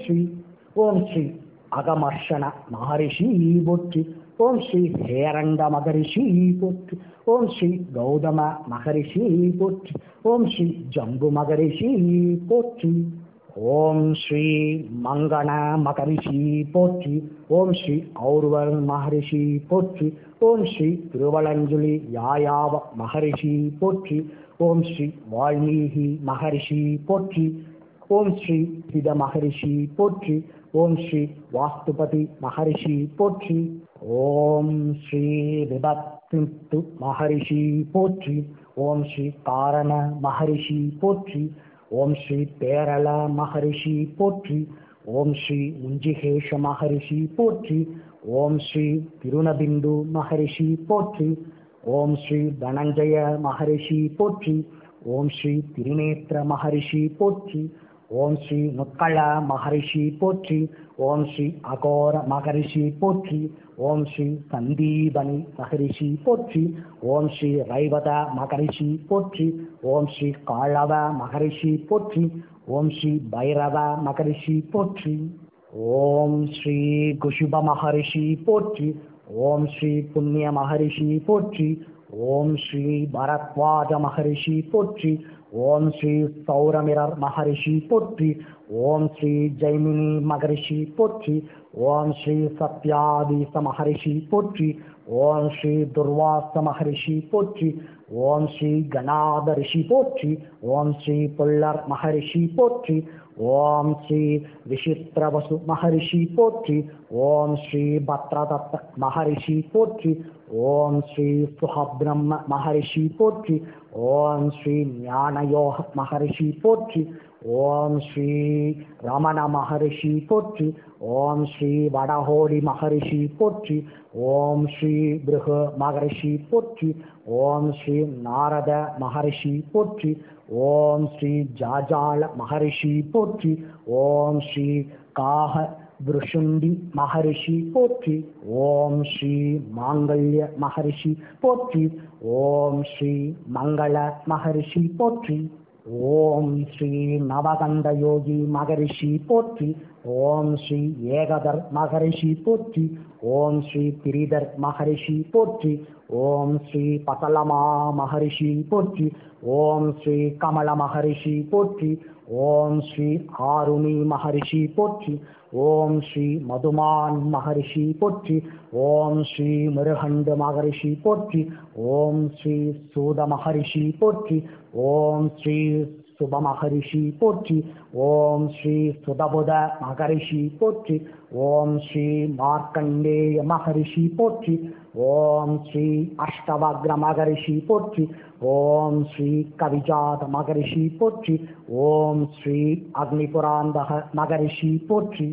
ஓம் ஸ்ரீ அகமர்ஷண மகரிஷி போற்றி. ஓம் ஸ்ரீ ஹேரண்ட மகரிஷி போற்றி. ஓம் ஸ்ரீ கௌதம மகரிஷி போற்றி. ஓம் ஸ்ரீ ஜம்பு மகரிஷி போற்றி. ஓம் ஸ்ரீ மங்கண மகரிஷி போற்றி. ஓம் ஸ்ரீ ஔர்வர் மகரிஷி போற்றி. ஓம் ஸ்ரீ திருவலஞ்சுலி யாயாவ மகரிஷி போற்றி. ஓம் ஸ்ரீ வால்மீகி மகரிஷி போற்றி. ஓம் ஸ்ரீ சித மகரிஷி போற்றி. ஓம் ஸ்ரீ வாஸ்துபதி மகரிஷி போற்றி. ஓம் ஸ்ரீ விபத்து மகரிஷி போற்றி. ஓம் ஸ்ரீ காரண மகரிஷி போற்றி. ஓம் ஸ்ரீ பேரள மகரிஷி போற்றி. ஓம் ஸ்ரீ உஞ்சிகேஷ மகரிஷி போற்றி. ஓம் ஸ்ரீ திருநபிந்து மகரிஷி போற்றி. ஓம் ஸ்ரீ தனஞ்சய மகரிஷி போற்றி. ஓம் ஸ்ரீ திருநேத்திர மகரிஷி போற்றி. ஓம் ஸ்ரீ முத்கள மகரிஷி போற்றி. ஓம் ஸ்ரீ அகோர மகரிஷி போற்றி. ஓம் ஸ்ரீ சந்தீபனி மகரிஷி போற்றி. ஓம் ஸ்ரீ ரைவத மகரிஷி போற்றி. ஓம் ஸ்ரீ காளவ மகரிஷி போற்றி. ஓம் ஸ்ரீ பைரவ மகரிஷி போற்றி. ஓம் ஸ்ரீ குஷுப மகரிஷி போற்றி. ஓம் ஸ்ரீ புண்ணிய மகரிஷி போற்றி. ஓம் ஸ்ரீ பரத்வாஜ மகரிஷி போற்றி. ஓம் ஸ்ரீ சௌரமிரர் மகரிஷி போற்றி. ஓம் ஸ்ரீ ஜெய்மினி மகரிஷி போற்றி. ஓம் ஸ்ரீ சத்யாதீச மகரிஷி போற்றி. ஓம் ஸ்ரீ துர்வாச மகரிஷி போற்றி. ஓம் ஸ்ரீ கணாத ரிஷி போற்றி. ஓம் ஸ்ரீ புல்லர் மகரிஷி போற்றி. ஓம் ஸ்ரீ விசித்திரவசு மகரிஷி போற்றி. ஓம் ஸ்ரீ பத்ரதத்த மகரிஷி போற்றி. ஓம் ஸ்ரீ சுஹபிரம்ம மகரிஷி போற்றி. ஓம் ஸ்ரீ ஞானயோக மகரிஷி போற்றி. ஓம் ஸ்ரீ ரமண மகரிஷி போற்றி. ஓம் ஸ்ரீ வடஹோடி மகரிஷி போற்றி. ஓம் ஸ்ரீ பிருகு மகரிஷி போற்றி. ஓம் ஸ்ரீ நாரத மகரிஷி போற்றி. ஓம் ஸ்ரீ ஜாஜால மகரிஷி போற்றி. ஓம் ஸ்ரீ காக விருஷுண்டி மகரிஷி போற்றி. ஓம் ஸ்ரீ மாங்கல்ய மகரிஷி போற்றி. ஓம் ஸ்ரீ மங்கள மகரிஷி போற்றி. ஓம் ஸ்ரீ நவகண்ட யோகி மகரிஷி போற்றி. ஓம் ஸ்ரீ ஏகதர் மகரிஷி போற்றி. ஓம் ஸ்ரீ திரிதர் மகரிஷி போற்றி. ஓம் ஸ்ரீ பசலமா மகரிஷி போற்றி. ஓம் ஸ்ரீ கமல மகரிஷி போற்றி. ஓம் ஸ்ரீ ஆருணி மகரிஷி போற்றி. ஓம் ஸ்ரீ மதுமான் மகரிஷி போற்றி. ஓம் ஸ்ரீ மிருகண்டு மகரிஷி போற்றி. ஓம் ஸ்ரீ சூத மகரிஷி போற்றி. ஓம் ஸ்ரீ சுப மகரிஷி போற்றி. ஓம் ஸ்ரீ சுதபுத மகரிஷி போற்றி. ஓம் ஸ்ரீ மார்க்கண்டேய மகரிஷி போற்றி. ஓம் ஸ்ரீ அஷ்டவக்ர மகரிஷி போற்றி. ஓம் ஸ்ரீ கவிஜாத மகரிஷி போற்றி. ஓம் ஸ்ரீ அக்னிபுராந்தக மகரிஷி போற்றி.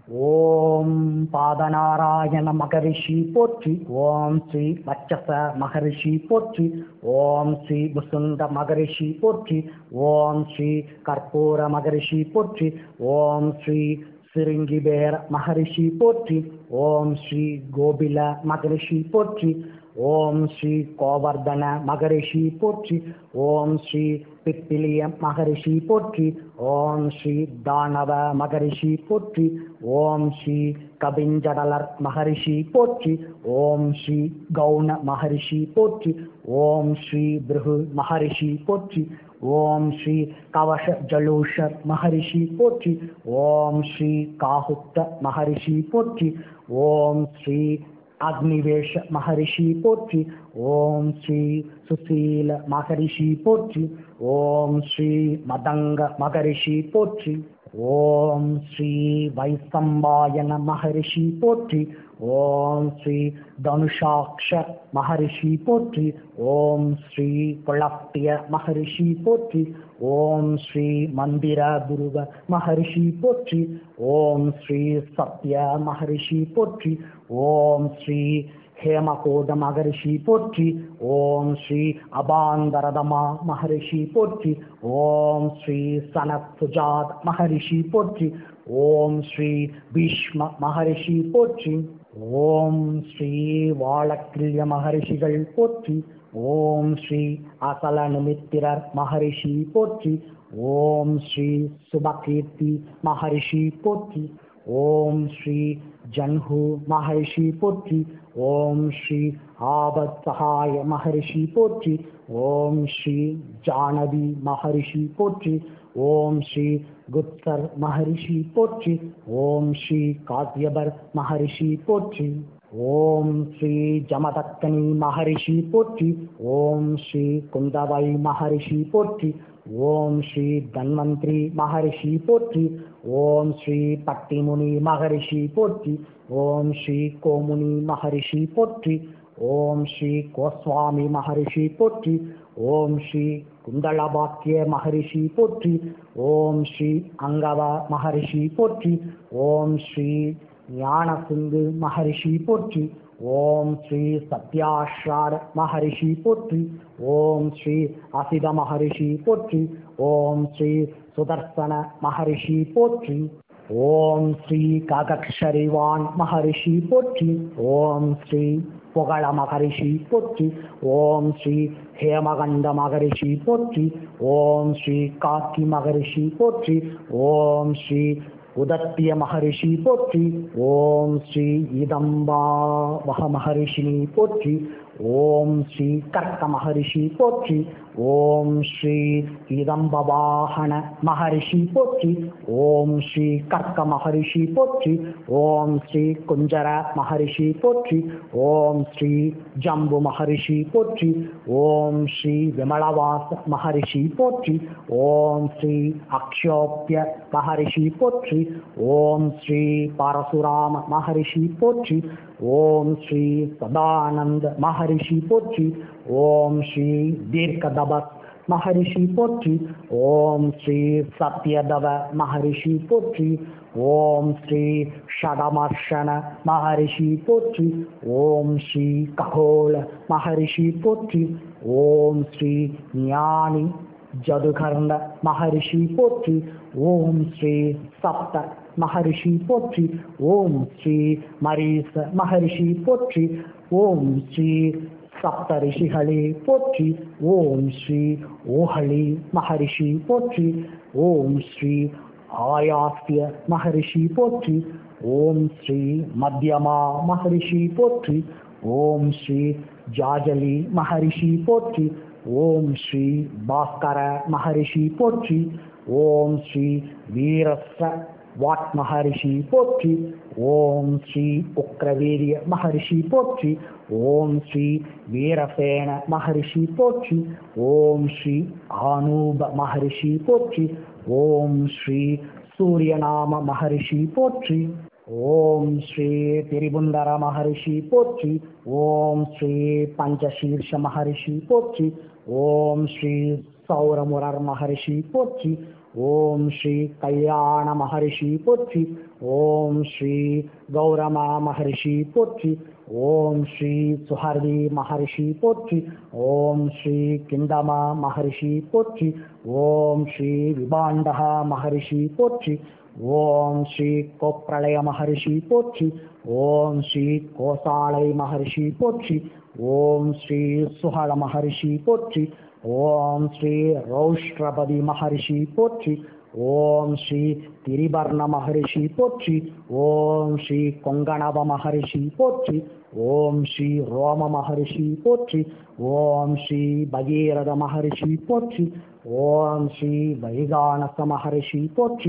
ஓம் பாதநாராயண மகரிஷி போற்றி. ஓம் ஸ்ரீ வச்சச மகரிஷி போற்றி. ஓம் ஸ்ரீ புசுண்ட மகரிஷி போற்றி. ஓம் ஸ்ரீ கற்பூர மகரிஷி போற்றி. ஓம் ஸ்ரீ சிருங்கிபேர மகரிஷி போற்றி. ஓம் ஸ்ரீ கோபில மகரிஷி போற்றி. ஓம் ஸ்ரீ கோவர்தன மகரிஷி போற்றி. ஓம் ஸ்ரீ பிப்பிலிய மகரிஷி போற்றி. ஓம் ஸ்ரீ தானவ மகரிஷி போற்றி. ஓம் ஸ்ரீ கபிஞ்சடலர் மகரிஷி போற்றி. ஓம் ஸ்ரீ கௌண மகரிஷி போற்றி. ஓம் ஸ்ரீ பிருகு மகரிஷி போற்றி. ஓம் ஸ்ரீ கவச ஜலூஷர் மகரிஷி போற்றி. ஓம் ஸ்ரீ காகுப்த மகரிஷி போற்றி. ஓம் ஸ்ரீ அக்னிவேஷ மகரிஷி போற்றி. ஓம் ஸ்ரீ சுசீல மகரிஷி போற்றி. ஓம் ஸ்ரீ மதங்க மகரிஷி போற்றி. ஓம் ஸ்ரீ வைசம்பாயன மகரிஷி போற்றி. ஓம் ஸ்ரீ தனுஷாக்ஷ மகரிஷி போற்றி. ஓம் ஸ்ரீ புலப்திய மகரிஷி போற்றி. ஓம் ஸ்ரீ மந்திர துருவ மகரிஷி போற்றி. ஓம் ஸ்ரீ சத்ய மகரிஷி போற்றி. ஓம் ஸ்ரீ ஹேமகோட மகரிஷி போற்றி. ஓம் ஸ்ரீ அபாந்தரதமா மகரிஷி போற்றி. ஓம் ஸ்ரீ சனத் சுஜாத் மகரிஷி போற்றி. ஓம் ஸ்ரீ பீஷ்ம மகரிஷி போற்றி. ஓம் ஸ்ரீ வாழக்கில்ய மகரிஷிகள் போற்றி. ஓம் ஸ்ரீ அசல நிமித்திரர் மகரிஷி போற்றி. ஓம் ஸ்ரீ சுபகீர்த்தி மகரிஷி போற்றி. ஓம் ஸ்ரீ ஜன்ஹு மகரிஷி போற்றி. ஓம் ஸ்ரீ ஆபத் சகாய மகரிஷி போற்றி. ஓம் ஸ்ரீ ஜானவி மகரிஷி போற்றி. ஓம் ஸ்ரீ குப்தர் மகரிஷி போற்றி. ஓம் ஸ்ரீ காத்யபர் மகரிஷி போற்றி. ஓம் ஸ்ரீ ஜமதக்கனி மகரிஷி போற்றி. ஓம் ஸ்ரீ குந்தவை மகரிஷி போற்றி. ஓம் ஸ்ரீ தன்வந்திரி மகரிஷி போற்றி. ஓம் ஸ்ரீ பட்டிமுனி மகரிஷி போற்றி. ஓம் ஸ்ரீ கோமுனி மகரிஷி போற்றி. ஓம் ஸ்ரீ கோஸ்வாமி மகரிஷி போற்றி. ஓம் ஸ்ரீ குந்தளபாக்கிய மகரிஷி போற்றி. ஓம் ஸ்ரீ அங்கவ மகரிஷி போற்றி. ஓம் ஸ்ரீ ஞானசிந்து மகரிஷி போற்றி. ஓம் ஸ்ரீ சத்யாஸ்ரார மகரிஷி போற்றி. ஓம் ஸ்ரீ அசித மகரிஷி போற்றி. ஓம் ஸ்ரீ சுதர்சன மகரிஷி போற்றி. ஓம் ஸ்ரீ ககக்ஷரிவான் மகரிஷி போற்றி. ஓம் ஸ்ரீ புகழ மகரிஷி போற்றி. ஓம் ஸ்ரீ ஹேமகண்ட மகரிஷி போற்றி. ஓம் ஸ்ரீ காக்கி மகரிஷி போற்றி. ஓம் ஸ்ரீ உதத்திய மகரிஷி போற்றி. ஓம் ஸ்ரீ இதம்பா வக மகரிஷினி போற்றி. ஓம் ஸ்ரீ கர்க்க மகரிஷி போற்றி. ஓம் ஸ்ரீ இதம்பவாகன மகரிஷி போற்றி. ஓம் ஸ்ரீ கர்க்க மகரிஷி போற்றி. ஓம் ஸ்ரீ குஞ்சர மகரிஷி போற்றி. ஓம் ஸ்ரீ ஜம்பு மகரிஷி போற்றி. ஓம் ஸ்ரீ விமலவாச மகரிஷி போற்றி. ஓம் ஸ்ரீ அக்ஷோப்ய மகரிஷி போற்றி. ஓம் ஸ்ரீ பரசுராம மகரிஷி போற்றி. ஓம் ஸ்ரீ சதானந்த மகரிஷி போற்றி. ஓம் ஸ்ரீ தீர்க்கதபஸ் மகரிஷி போற்றி. ஓம் ஸ்ரீ சத்யதவ மகரிஷி போற்றி. ஓம் ஸ்ரீ ஷடமர்ஷன மகரிஷி போற்றி. ஓம் ஸ்ரீ ககோள மகரிஷி போற்றி. ஓம் ஸ்ரீ ஞானி ஜதுகர்ண மகரிஷி போற்றி. ஓம் ஸ்ரீ சப்த மகரிஷி போற்றி. ஓம் ஸ்ரீ மரீச மகரிஷி போற்றி. ஓம் ஸ்ரீ சப்த ரிஷிகளே போற்றி. ஓம் ஸ்ரீ ஓஹளி மகரிஷி போற்றி. ஓம் ஸ்ரீ ஆயாஸ்ய மகரிஷி போற்றி. ஓம் ஸ்ரீ மத்தியமா மகரிஷி போற்றி. ஓம் ஸ்ரீ ஜாஜலி மகரிஷி போற்றி. ஓம் ஸ்ரீ பாஸ்கர மகரிஷி போற்றி. ஓம் ஸ்ரீ வீரஸ்ர வாட் மகரிஷி போற்றி. ஓம் ஸ்ரீ உக்ரவீரிய மகரிஷி போற்றி. ஓம் ஸ்ரீ வீரசேன மகரிஷி போற்றி. ஓம் ஸ்ரீ ஆனூப மகரிஷி போற்றி. ஓம் ஸ்ரீ சூரியநாம மகரிஷி போற்றி. ஓம் ஸ்ரீ திரிபுண்டர மகரிஷி போற்றி. ஓம் ஸ்ரீ பஞ்சசீர்ஷ மகரிஷி போற்றி. ஓம் ஸ்ரீ சௌரமுரர் மகரிஷி போற்றி. ஓம் ஸ்ரீ கல்யாண மகரிஷி போற்றி. ஓம் ஸ்ரீ கௌரமா மகரிஷி போற்றி. ஓம் ஸ்ரீ சுஹர்வி மகரிஷி போற்றி. ஓம் ஸ்ரீ கிந்தம மகரிஷி போற்றி. ஓம் ஸ்ரீ விபாண்டக மகரிஷி போற்றி. ஓம் ஸ்ரீ கோப்ரளய மகரிஷி போற்றி. ஓம் ஸ்ரீ கோசாலை மகரிஷி போற்றி. ஓம் ஸ்ரீ சுஹள மகரிஷி போற்றி. ஓம் ஸ்ரீ ரௌஷ்டிரபதி மகரிஷி போற்றி. ஓம் ஸ்ரீ திரிபர்ண மகரிஷி போற்றி. ஓம் ஸ்ரீ கொங்கணவ மகரிஷி போற்றி. ஓம் ஸ்ரீ ரோம மகரிஷி போற்றி. ஓம் ஸ்ரீ பகீரத மகரிஷி போற்றி. ஓம் ஸ்ரீ வைகானச மகரிஷி போற்றி.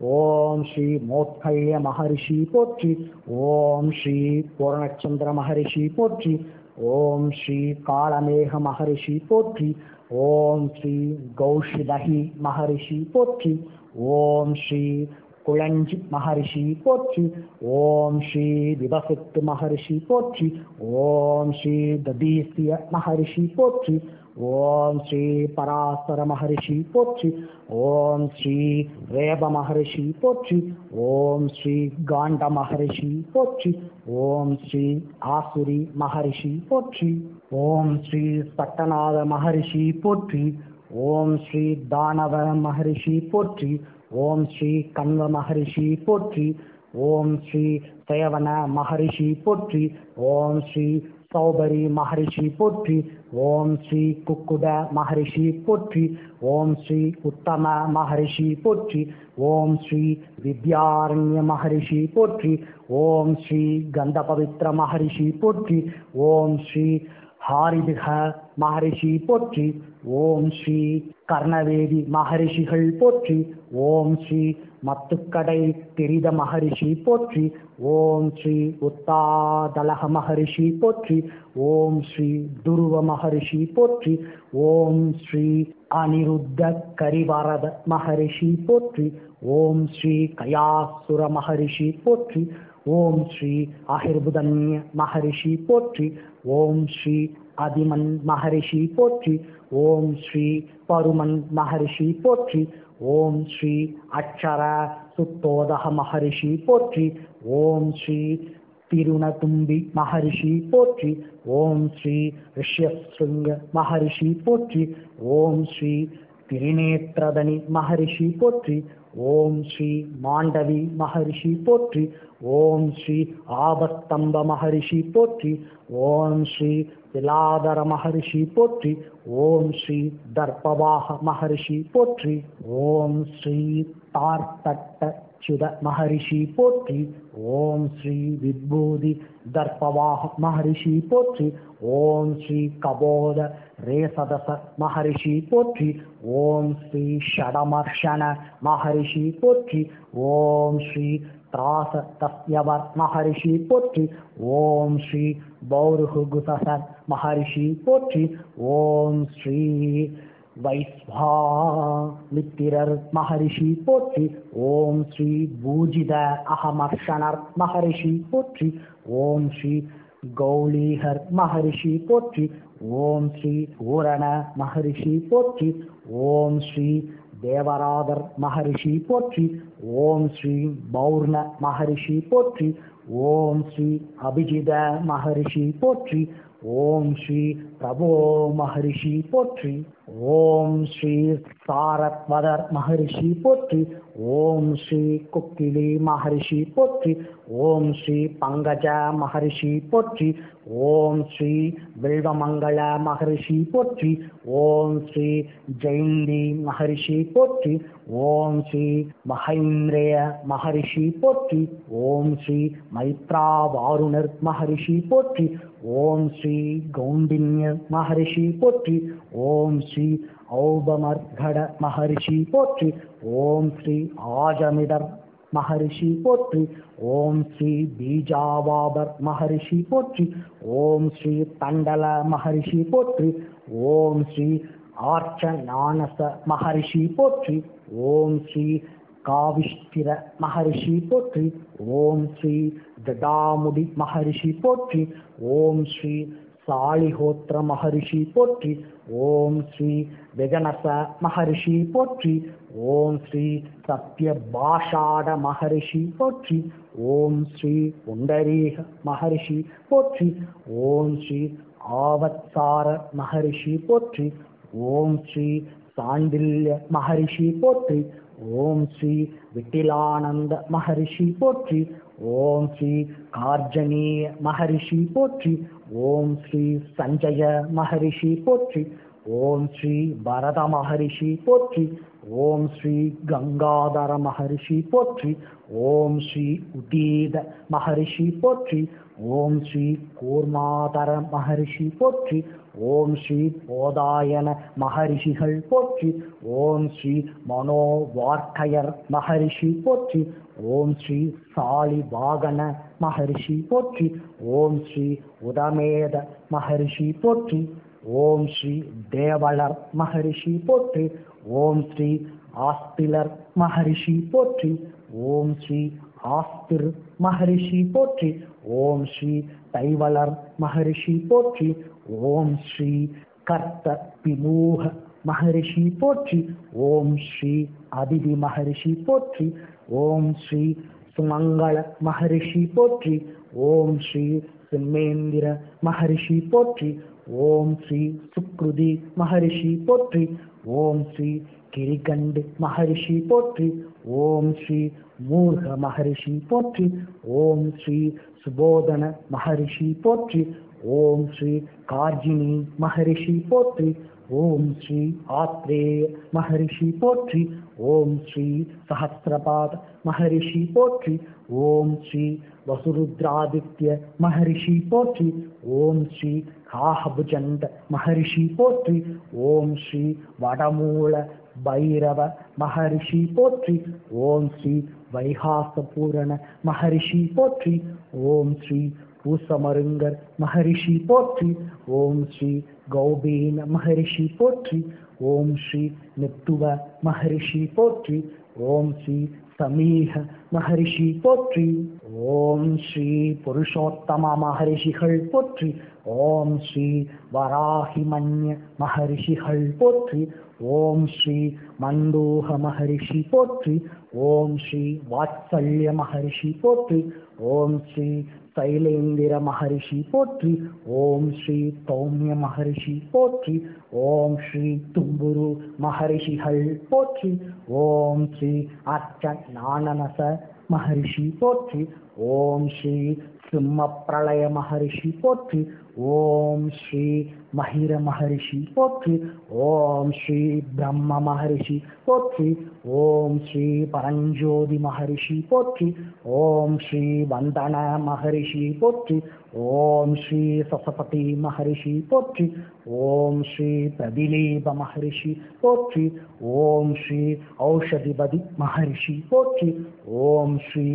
ஓம் ஸ்ரீ மோத்கல்ய மகரிஷி போற்றி. ஓம் ஸ்ரீ பூர்ணச்சந்திர மகரிஷி போற்றி. ஓம் ஸ்ரீ காளமேக மகரிஷி போற்றி. ஓம் ஸ்ரீ கௌஷிதஹி மகரிஷி போற்றி. ஓம் ஸ்ரீ குளஞ்சி மகரிஷி போற்றி. ஓம் ஸ்ரீ விபசித்து மகரிஷி போற்றி. ஓம் ஸ்ரீ ததீசிய மகரிஷி போற்றி. ஓம் ஸ்ரீ பராசர மகரிஷி போற்றி. ஓம் ஸ்ரீ ரேப மகரிஷி போற்றி. ஓம் ஸ்ரீ காண்ட மகரிஷி போற்றி. ஓம் ஸ்ரீ ஆசுரி மகரிஷி போற்றி. ஓம் ஸ்ரீ சட்டநாத மகரிஷி போற்றி. ஓம் ஸ்ரீ தானவ மகரிஷி போற்றி. ஓம் ஸ்ரீ கண்வ மகரிஷி போற்றி. ஓம் ஸ்ரீ சேவன மகரிஷி போற்றி. ஓம் ஸ்ரீ சௌபரி மகரிஷி போற்றி. ஓம் ஸ்ரீ குக்குட மகரிஷி போற்றி. ஓம் ஸ்ரீ உத்தம மகரிஷி போற்றி. ஓம் ஸ்ரீ வித்யாரண்ய மகரிஷி போற்றி. ஓம் ஸ்ரீ கந்தபவித்ர மகரிஷி போற்றி. ஓம் ஸ்ரீ ஹாரிதிக மகரிஷி போற்றி. ஓம் ஸ்ரீ கர்ணவேதி மகரிஷிகள் போற்றி. ஓம் ஸ்ரீ மத்துக்கடை திரித மகரிஷி போற்றி. ஓம் ஸ்ரீ உத்தாதலக மகரிஷி போற்றி. ஓம் ஸ்ரீ துருவ மகரிஷி போற்றி. ஓம் ஸ்ரீ அனிருத்த கரிவரத மகரிஷி போற்றி. ஓம் ஸ்ரீ கயாசுர மகரிஷி போற்றி. ஓம் ஸ்ரீ அகிர்புதன்ய மகரிஷி போற்றி. ஓம் ஸ்ரீ அதிமன் மகரிஷி போற்றி. ஓம் ஸ்ரீ பருமன் மகரிஷி போற்றி. ஓம் ஸ்ரீ அக்ஷர சுத்தோதக மகரிஷி போற்றி. ஓம் ஸ்ரீ திருணதும்பி மகரிஷி போற்றி. ஓம் ஸ்ரீ ரிஷ்யஸ்ருங்க மகரிஷி போற்றி. ஓம் ஸ்ரீ திரிநேத்ரதனி மகரிஷி போற்றி. ஓம் ஸ்ரீ மாண்டவி மகரிஷி போற்றி. ஓம் ஸ்ரீ ஆபஸ்தம்ப மகரிஷி போற்றி. ஓம் ஸ்ரீ திலாதர மகரிஷி போற்றி. ஓம் ஸ்ரீ தர்பவாக மகரிஷி போற்றி. ஓம் ஸ்ரீ தார்த்தட்ட சுத மகரிஷி போற்றி. ஓம் ஸ்ரீ விபூதி தர்பவாக மகரிஷி போற்றி. ஓம் ஸ்ரீ கபோத ரேசதச மகரிஷி போற்றி. ஓம் ஸ்ரீ ஷடமர்ஷன மகரிஷி போற்றி. ஓம் ஸ்ரீ திராச தஸ்யவர் மகரிஷி போற்றி. ஓம் ஸ்ரீ பௌருகுசர் மகரிஷி போற்றி. ஓம் ஸ்ரீ வைஸ்வாமித்திரர் மகரிஷி போற்றி. ஓம் ஸ்ரீ பூஜித அகமர்ஷனர் மகரிஷி போற்றி. ஓம் ஸ்ரீ கௌளீகர் மகரிஷி போற்றி. ஓம் ஸ்ரீ பூரண மகரிஷி போற்றி. ஓம் ஸ்ரீ தேவராதர் மகரிஷி போற்றி. ஓம் ஸ்ரீ பௌர்ண மகரிஷி போற்றி. ஓம் ஸ்ரீ அபிஜித மகரிஷி போற்றி. ஓம் ஸ்ரீ பிரபோ மகரிஷி போற்றி. ஓம் ஸ்ரீ சாரத்வதர் மகரிஷி போற்றி. ஓம் ஸ்ரீ குக்கிலி மகரிஷி போற்றி. ஓம் ஸ்ரீ பங்கஜ மகரிஷி போற்றி. ஓம் ஸ்ரீ வில்வமங்கள மகரிஷி போற்றி. ஓம் ஸ்ரீ ஜெயந்தி மகரிஷி போற்றி. ஓம் ஸ்ரீ மஹைந்திரேய மகரிஷி போற்றி. ஓம் ஸ்ரீ மைத்ரா வாருணர் மகரிஷி போற்றி. ஓம் ஸ்ரீ கௌண்டின்ய மகரிஷி போற்றி. ஓம் ஸ்ரீ ஔபமர்கட மகரிஷி போற்றி. ஓம் ஸ்ரீ ஆஜமிடர் மகரிஷி போற்றி. ஓம் ஸ்ரீ பீஜாவாபர் மகரிஷி போற்றி. ஓம் ஸ்ரீ தண்டல மகரிஷி போற்றி. ஓம் ஸ்ரீ ஆர்ச்ச ஞானச மகரிஷி போற்றி. ஓம் ஸ்ரீ காவிஷ்டிர மகரிஷி போற்றி. ஓம் ஸ்ரீ ஜடாமுடி மகரிஷி போற்றி. ஓம் ஸ்ரீ சாலிஹோத்திர மகரிஷி போற்றி. ஓம் ஸ்ரீ விகனச மகரிஷி போற்றி. ஓம் ஸ்ரீ சத்யபாஷாட மகரிஷி போற்றி. ஓம் ஸ்ரீ புண்டரீக மகரிஷி போற்றி. ஓம் ஸ்ரீ ஆவத்சார மகரிஷி போற்றி. ஓம் ஸ்ரீ சாண்டில்ய மகரிஷி போற்றி. ஓம் ஸ்ரீ விட்டிலானந்த மகரிஷி போற்றி. ஓம் ஸ்ரீ கார்ஜனீய மகரிஷி போற்றி. ஓம் ஸ்ரீ சஞ்சய மகரிஷி போற்றி. ஓம் ஸ்ரீ பரத மகரிஷி போற்றி. ஓம் ஸ்ரீ கங்காதர மகரிஷி போற்றி. ஓம் ஸ்ரீ உதீத மகரிஷி போற்றி. ஓம் ஸ்ரீ கூர்மாதர மகரிஷி போற்றி. ஓம் ஸ்ரீ போதாயன மகரிஷிகள் போற்றி. ஓம் ஸ்ரீ மனோவார்க்கயர் மகரிஷி போற்றி. ஓம் ஸ்ரீ சாலிவாகன மகரிஷி போற்றி. ஓம் ஸ்ரீ உதமேத மகரிஷி போற்றி. ஓம் ஸ்ரீ தேவலர் மகரிஷி போற்றி. ஓம் ஸ்ரீ ஆஸ்திலர் மகரிஷி போற்றி. ஓம் ஸ்ரீ ஆஸ்திர் மகரிஷி போற்றி. ஓம் ஸ்ரீ தைவலர் மகரிஷி போற்றி. ஓம் ஸ்ரீ கர்த்த பிமூக மகரிஷி போற்றி. ஓம் ஸ்ரீ அதிதி மகரிஷி போற்றி. ஓம் ஸ்ரீ சுமங்கள மகரிஷி போற்றி. ஓம் ஸ்ரீ சிம்மேந்திர மகரிஷி போற்றி. ஓம் ஸ்ரீ சுக்ருதி மகரிஷி போற்றி. ஓம் ஸ்ரீ கிரிகண்டு மகரிஷி போற்றி. ஓம் ஸ்ரீ மூர்க மகரிஷி போற்றி. ஓம் ஸ்ரீ சுபோதன மகரிஷி போற்றி. ஓம் ஸ்ரீ கார்ஜினி மகரிஷி போற்றி. ஓம் ஸ்ரீ ஆத்ரேய மகரிஷி போற்றி. ஓம் ஸ்ரீ சஹஸ்ரபாத மகரிஷி போற்றி. ஓம் ஸ்ரீ வசுருத்ராதித்ய மகரிஷி போற்றி. ஓம் ஸ்ரீ காஹபுஜண்ட மகரிஷி போற்றி. ஓம் ஸ்ரீ வடமூல பைரவ மகரிஷி போற்றி. ஓம் ஸ்ரீ வைகாசபூரண மகரிஷி போற்றி. ஓம் ஸ்ரீ பூசமருங்கர் மகரிஷி போற்றி. ஓம் ஸ்ரீ கௌபீன மகரிஷி போற்றி. ஓம் ஸ்ரீ நித்துவ மகரிஷி போற்றி. ஓம் ஸ்ரீ சமீக மகரிஷி போற்றி. ஓம் ஸ்ரீ புருஷோத்தம மகரிஷிகள் போற்றி. ஓம் ஸ்ரீ வராஹிமன்ய மகரிஷிகள் போற்றி. ஓம் ஸ்ரீ மண்டூக மகரிஷி போற்றி. ஓம் ஸ்ரீ வாத்சல்ய மகரிஷி போற்றி. ஓம் ஸ்ரீ சைலேந்திர மகரிஷி போற்றி. ஓம் ஸ்ரீ தௌமிய மகரிஷி போற்றி. ஓம் ஸ்ரீ தும்புரு மகரிஷிகள் போற்றி. ஓம் ஸ்ரீ அர்ச்ச ஞானனச மகரிஷி போற்றி. ஓம் ஸ்ரீ சிம்ம பிரளய மகரிஷி போற்றி. ஓம் ஸ்ரீ மகிர மகரிஷி போற்றி. ஓம் ஸ்ரீ பிரம்ம மகரிஷி போற்றி. ஓம் ஸ்ரீ பரஞ்சோதி மகரிஷி போற்றி. ஓம் ஸ்ரீ வந்தன மகரிஷி போற்றி. ஓம் ஸ்ரீ சசபதி மகரிஷி போற்றி. ஓம் ஸ்ரீ பிரதிலீப மகரிஷி போற்றி. ஓம் ஸ்ரீ ஔஷதிபதி மகரிஷி போற்றி. ஓம் ஸ்ரீ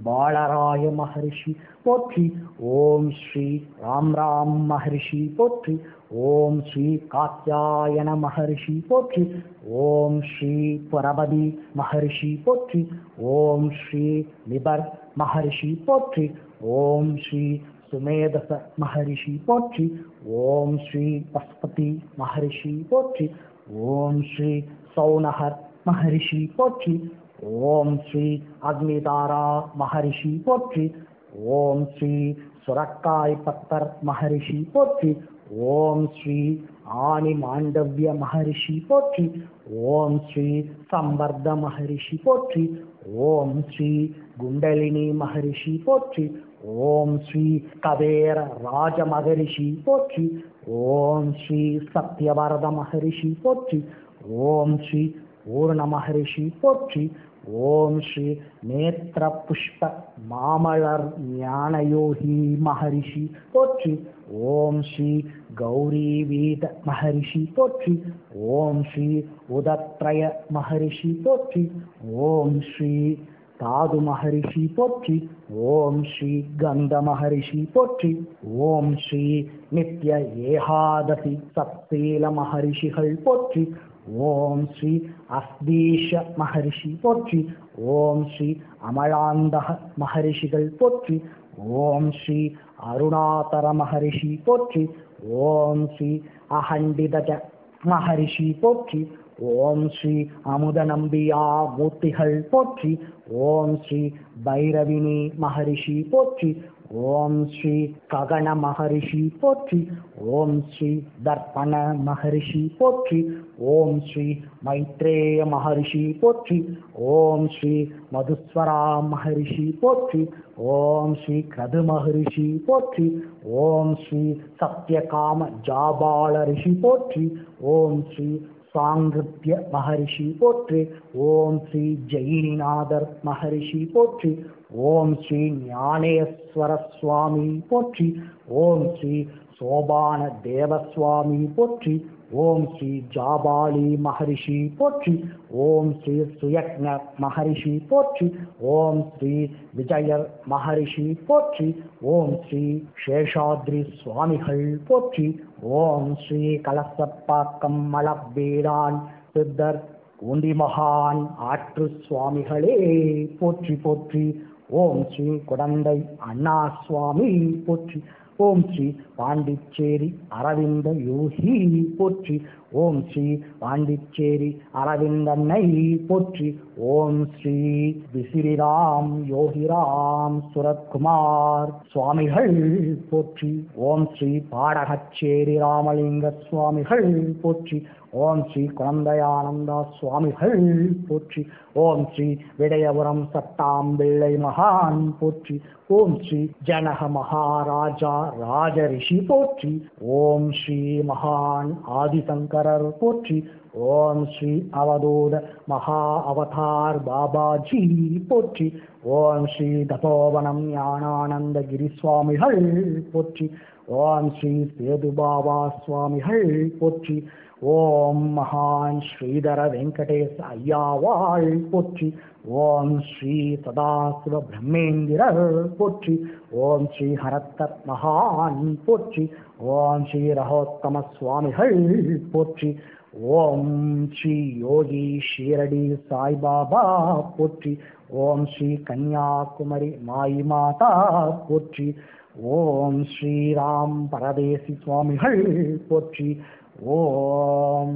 பாலராய மகரிஷி போற்றி. ஓம் ஸ்ரீ ராம் மகரிஷி போற்றி. ஓம் ஸ்ரீ காத்யாயன மகரிஷி போற்றி. ஓம் ஸ்ரீ புரபதி மகரிஷி போற்றி. ஓம் ஸ்ரீ நிபர் மகரிஷி போற்றி. ஓம் ஸ்ரீ சுமேதச மகரிஷி போற்றி. ஓம் ஸ்ரீ பஸ்பதி மகரிஷி போற்றி. ஓம் ஸ்ரீ சௌனஹர் மகரிஷி போற்றி. ஓம் ஸ்ரீ அக்னிதாரா மகரிஷி போற்றி. ஓம் ஸ்ரீ சுரக்காய் பத்தர் மகரிஷி போற்றி. ஓம் ஸ்ரீ ஆனி மாண்டவ்ய மகரிஷி போற்றி. ஓம் ஸ்ரீ சம்பர்த மகரிஷி போற்றி. ஓம் ஸ்ரீ குண்டலினி மகரிஷி போற்றி. ஓம் ஸ்ரீ கவேர ராஜ மகரிஷி போற்றி. ஓம் ஸ்ரீ சத்யவரத மகரிஷி போற்றி. ஓம் ஸ்ரீ பூர்ண மகரிஷி போற்றி. ஓம் ஸ்ரீ நேத்திர புஷ்ப மாமலர் ஞானயோகி மகரிஷி போற்றி. ஓம் ஸ்ரீ கௌரி வீத மகரிஷி போற்றி. ஓம் ஸ்ரீ உதத்ரய மகரிஷி போற்றி. ஓம் ஸ்ரீ தாது மகரிஷி போற்றி. ஓம் ஸ்ரீ கந்த மகரிஷி போற்றி. ஓம் ஸ்ரீ நித்ய ஏகாதசி சத்சீல மகரிஷிகள் போற்றி. ஓம் ஸ்ரீ அஸ்தீஷ மகரிஷி போற்றி. ஓம் ஸ்ரீ அமலாந்தக மகரிஷிகள் போற்றி. ஓம் ஸ்ரீ அருணாதர மகரிஷி போற்றி. ஓம் ஸ்ரீ அகண்டிதஜ மகரிஷி போற்றி. ஓம் ஸ்ரீ அமுத நம்பியா மூர்த்திகள் போற்றி. ஓம் ஸ்ரீ பைரவினி மகரிஷி போற்றி. ஓம் ஸ்ரீ ககன மகரிஷி போற்றி. ஓம் ஸ்ரீ தர்ப்பண மகரிஷி போற்றி. ஓம் ஸ்ரீ மைத்ரேய மகரிஷி போற்றி. ஓம் ஸ்ரீ மதுஸ்வரா மகரிஷி போற்றி. ஓம் ஸ்ரீ கிரது மகரிஷி போற்றி. ஓம் ஸ்ரீ சத்யகாம ஜாபால ரிஷி போற்றி. ஓம் ஸ்ரீ சாங்கிருத்ய மகரிஷி போற்றி. ஓம் ஸ்ரீ ஜெயினிநாதர் மகரிஷி போற்றி. ஓம் ஸ்ரீ ஞானேஸ்வர சுவாமி போற்றி. ஓம் ஸ்ரீ சோபான தேவசுவாமி போற்றி. ஓம் ஸ்ரீ ஜாபாலி மகரிஷி போற்றி. ஓம் ஸ்ரீ சுயக்ன மகரிஷி போற்றி. ஓம் ஸ்ரீ விஜயர் மகரிஷி போற்றி. ஓம் ஸ்ரீ சேஷாத்ரி சுவாமிகள் போற்றி. ஓம் ஸ்ரீ கலசப்பாக்கம் மலவேடான் சித்தர் ஊண்டி மகான் ஆற்று சுவாமிகளே போற்றி போற்றி. ஓம் ஸ்ரீ குடந்தை அண்ணா சுவாமி போற்றி. ஓம் ஸ்ரீ பாண்டிச்சேரி அரவிந்த யோகி போற்றி. ஓம் ஸ்ரீ பாண்டிச்சேரி அரவிந்தன்னை போற்றி. ஓம் ஸ்ரீ விசிறிராம் யோகிராம் சுரத்குமார் சுவாமிகள் போற்றி. ஓம் ஸ்ரீ பாடகச்சேரி ராமலிங்க சுவாமிகள் போற்றி. ஓம் ஸ்ரீ குழந்தையானந்தா சுவாமிகள் போற்றி. ஓம் ஸ்ரீ விடயபுரம் சட்டாம்பிள்ளை மகான் போற்றி. ஓம் ஸ்ரீ ஜனக மகாராஜா ராஜரிஷி போற்றி. ஓம் ஸ்ரீ மகான் ஆதிசங்கரர் போற்றி. ஓம் ஸ்ரீ அவதூத மகா அவதார் பாபாஜி போற்றி. ஓம் ஸ்ரீ தபோவனம் ஞானானந்த கிரி சுவாமிகள் போற்றி. ஓம் ஸ்ரீ சேது பாபா சுவாமிகள் போற்றி. ஓம் மகான் ஸ்ரீதர வெங்கடேஷ் ஐயாவாள் போற்றி. ஓம் ஸ்ரீ சதாசிவ பிரம்மேந்திரர் போற்றி. ஓம் ஸ்ரீ ஹரத்தர் மகான் போற்றி. ஓம் ஸ்ரீ ரகோத்தம சுவாமிகள் போற்றி. ஓம் ஸ்ரீ யோகி ஷீரடி சாய்பாபா போற்றி. ஓம் ஸ்ரீ கன்யாகுமரி மாயி மாதா போற்றி. ஓம் ஸ்ரீராம் பரதேசி சுவாமிகள் போற்றி. ஓம்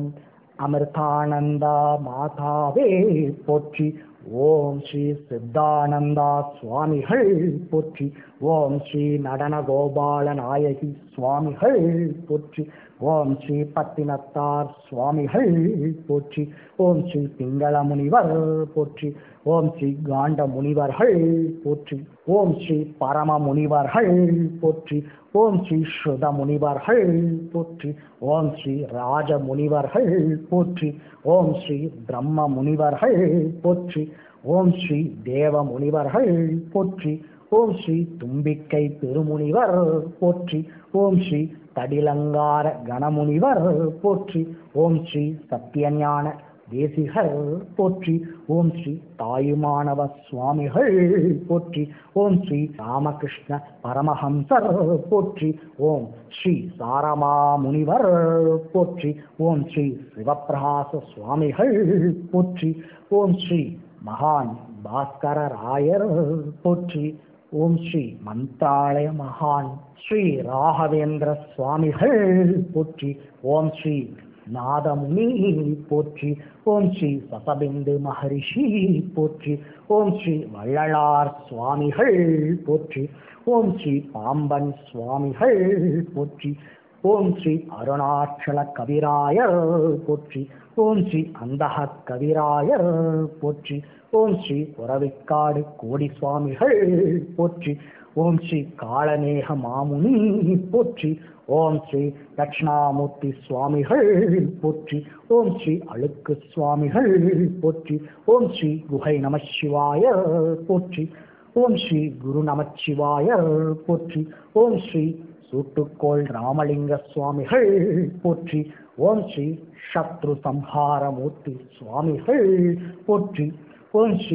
அமிர்தானந்தா மாதாவே போற்றி. ஓம் ஸ்ரீ சித்தானந்தா சுவாமிகள் போற்றி. ஓம் ஸ்ரீ நடன கோபால நாயகி சுவாமிகள் போற்றி. ஓம் ஸ்ரீ பத்தினத்தார் சுவாமிகள் போற்றி. ஓம் ஸ்ரீ பிங்கள முனிவர் போற்றி. ஓம் ஸ்ரீ காண்ட முனிவர்கள் போற்றி. ஓம் ஸ்ரீ பரம முனிவர்கள் போற்றி. ஓம் ஸ்ரீ ஸ்ருத முனிவர்கள் போற்றி. ஓம் ஸ்ரீ ராஜ முனிவர்கள் போற்றி. ஓம் ஸ்ரீ பிரம்ம முனிவர்கள் போற்றி. ஓம் ஸ்ரீ தேவ முனிவர்கள் போற்றி. ஓம் ஸ்ரீ தும்பிக்கை பெருமுனிவர் போற்றி. ஓம் ஸ்ரீ தடிலங்கார கணமுனிவர் போற்றி. ஓம் ஸ்ரீ சத்தியஞான தேசிகர் போற்றி. ஓம் ஸ்ரீ தாயுமானவ சுவாமிகள் போற்றி. ஓம் ஸ்ரீ ராமகிருஷ்ண பரமஹம்சர் போற்றி. ஓம் ஸ்ரீ சாரமா முனிவர் போற்றி. ஓம் ஸ்ரீ சிவப்பிரகாச சுவாமிகள் போற்றி. ஓம் ஸ்ரீ மகான் பாஸ்கர ராயர் போற்றி. ஓம் ஸ்ரீ மந்திராலய மகான் ஸ்ரீ ராகவேந்திர சுவாமிகள் போற்றி. ஓம் ஸ்ரீ நாதமுனி போற்றி. ஓம் ஸ்ரீ சசபிந்து மகரிஷி போற்றி. ஓம் ஸ்ரீ வள்ளலார் சுவாமிகள் போற்றி. ஓம் ஸ்ரீ பாம்பன் சுவாமிகள் போற்றி. ஓம் ஸ்ரீ அருணாச்சல கவிராயர் போற்றி. ஓம் ஸ்ரீ அந்தக கவிராயர் போற்றி. ஓம் ஸ்ரீ உறவிக்காடு கோடி சுவாமிகள் போற்றி. ஓம் ஸ்ரீ காளநேக மாமுனி போற்றி. ஓம் ஸ்ரீ தட்சிணாமூர்த்தி சுவாமிகள் போற்றி. ஓம் ஸ்ரீ அழுக்கு சுவாமிகள் போற்றி. ஓம் ஸ்ரீ குகை நமச்சிவாய போற்றி. ஓம் ஸ்ரீ குரு நமச்சிவாய போற்றி. ஓம் ஸ்ரீ சூட்டுக்கோள் ராமலிங்க சுவாமிகள் போற்றி. ஓம் ஸ்ரீ சத்ரு சம்ஹாரமூர்த்தி சுவாமிகள் போற்றி. ஓம் ஸ்ரீ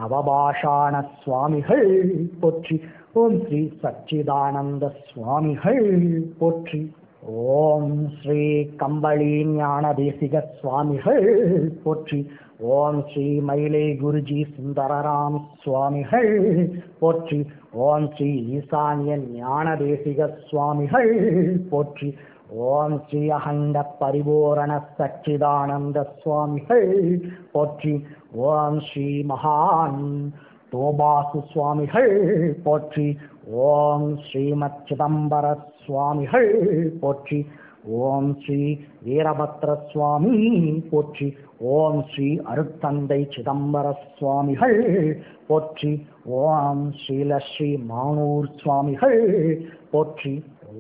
நவபாஷாண சுவாமிகள் போற்றி. ஓம் ஸ்ரீ சச்சிதானந்த சுவாமிகள் போற்றி. ஓம் ஸ்ரீ கம்பளி ஞான தேசிக சுவாமிகள் போற்றி. ஓம் ஸ்ரீ மயிலை குருஜி சுந்தரராம் சுவாமிகள் போற்றி. ஓம் ஸ்ரீ ஈசான்ய ஞான தேசிக சுவாமிகள் போற்றி. ஓம் ஸ்ரீ அகண்ட பரிபூரண சச்சிதானந்த சுவாமிகள் போற்றி. ஓம் ஸ்ரீ மகான் தோபாசு சுவாமிகள் போற்றி. ஓம் ஸ்ரீமத் சிதம்பர சுவாமிகள் போற்றி. ஓம் ஸ்ரீ வீரபத்ர சுவாமி போற்றி. ஓம் ஸ்ரீ அருட்தந்தை சிதம்பர சுவாமிகள் போற்றி. ஓம் ஸ்ரீலஸ்ரீ மானூர் சுவாமிகள் போற்றி.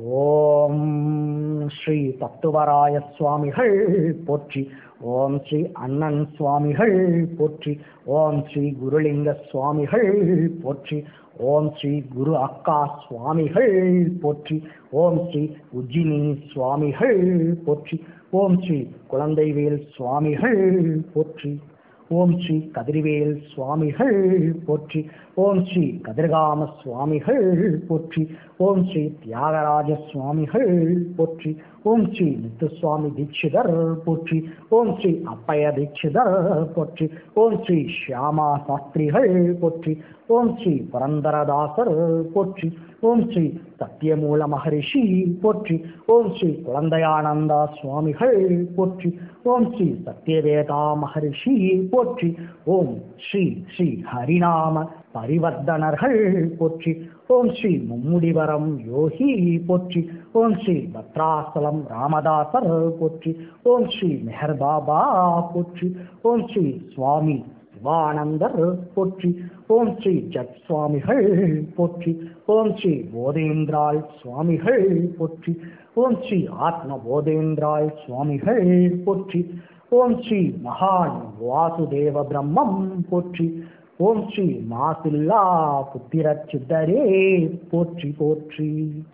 ஓம் ஸ்ரீ தத்துவராய சுவாமிகள் போற்றி. ஓம் ஸ்ரீ அண்ணன் சுவாமிகள் போற்றி. ஓம் ஸ்ரீ குருலிங்க சுவாமிகள் போற்றி. ஓம் ஸ்ரீ குரு அக்கா சுவாமிகள் போற்றி. ஓம் ஸ்ரீ உஜ்ஜினி சுவாமிகள் போற்றி. ஓம் ஸ்ரீ குழந்தைவேல் சுவாமிகள் போற்றி. ஓம் ஸ்ரீ கதிர்வேல் சுவாமிகள் போற்றி. ஓம் ஸ்ரீ கதிர்காம சுவாமிகள் போற்றி. ஓம் ஸ்ரீ தியாகராஜ சுவாமிகள் போற்றி. ஓம் ஸ்ரீ முத்துசுவாமி தீட்சிதர் போற்றி. ஓம் ஸ்ரீ அப்பய தீட்சிதர் போற்றி. ஓம் ஸ்ரீ ஷியாமா சாஸ்திரிகள் போற்றி. ஓம் ஸ்ரீ புரந்தரதாசர் போற்றி. ஓம் ஸ்ரீ சத்தியமூல மகரிஷி போற்றி. ஓம் ஸ்ரீ குழந்தையானந்தா சுவாமிகள் போற்றி. ஓம் ஸ்ரீ சத்யவேதா மகரிஷி போற்றி. ஓம் ஸ்ரீ ஸ்ரீ ஹரிநாம பரிவர்த்தனர்கள் போற்றி. ஓம் ஸ்ரீ மும்முடிவரம் யோகி போற்றி. ஓம் ஸ்ரீ பத்ராசலம் ராமதாசர் போற்றி. ஓம் ஸ்ரீ மெஹர் பாபா போற்றி. ஓம் ஸ்ரீ சுவாமி சிவானந்தர் போற்றி. ஓம் ஸ்ரீ ஜட் சுவாமிகள் போற்றி. ஓம் ஸ்ரீ போதேந்திராள் சுவாமிகள் போற்றி. ஓம் ஸ்ரீ ஆத்ம போதேந்திராள் சுவாமிகள் போற்றி. ஓம் ஸ்ரீ மகான் வாசுதேவ பிரம்மம் போற்றி. ஓம் ஸ்ரீ மாசில்லா புத்திர சித்தரே போற்றி போற்றி.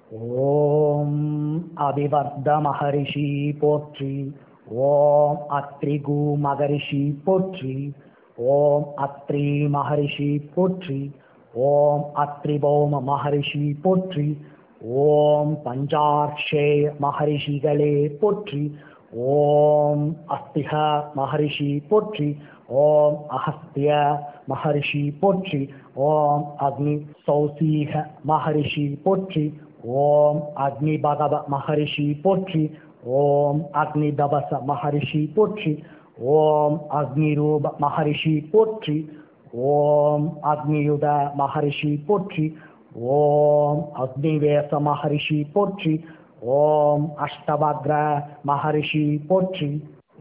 ஓம் அபிவர்த மகரிஷி போற்றி. ஓம் அத்ரிகு மகரிஷி போற்றி. ஓம் அத்ரி மகரிஷி போற்றி. ஓம் அத்ரிபௌம மகரிஷி போற்றி. ஓம் பஞ்சார்ஷே மகரிஷிகளே போற்றி. ஓம் அஸ்திக மகரிஷி போற்றி. ஓம் அகஸ்திய மகரிஷி போற்றி. ஓம் அக்னி சௌசீக மகரிஷி போற்றி. ஓம் அக்னி பகவ மகரிஷி போற்றி. ஓம் அக்னி தபச மகரிஷி போற்றி. ஓம் அக்னிரூப மகரிஷி போற்றி. ஓம் அக்னியுத மகரிஷி போற்றி. ஓம் அக்னிவேச மகரிஷி போற்றி. ஓம் அஷ்டவக்ர மகரிஷி போற்றி.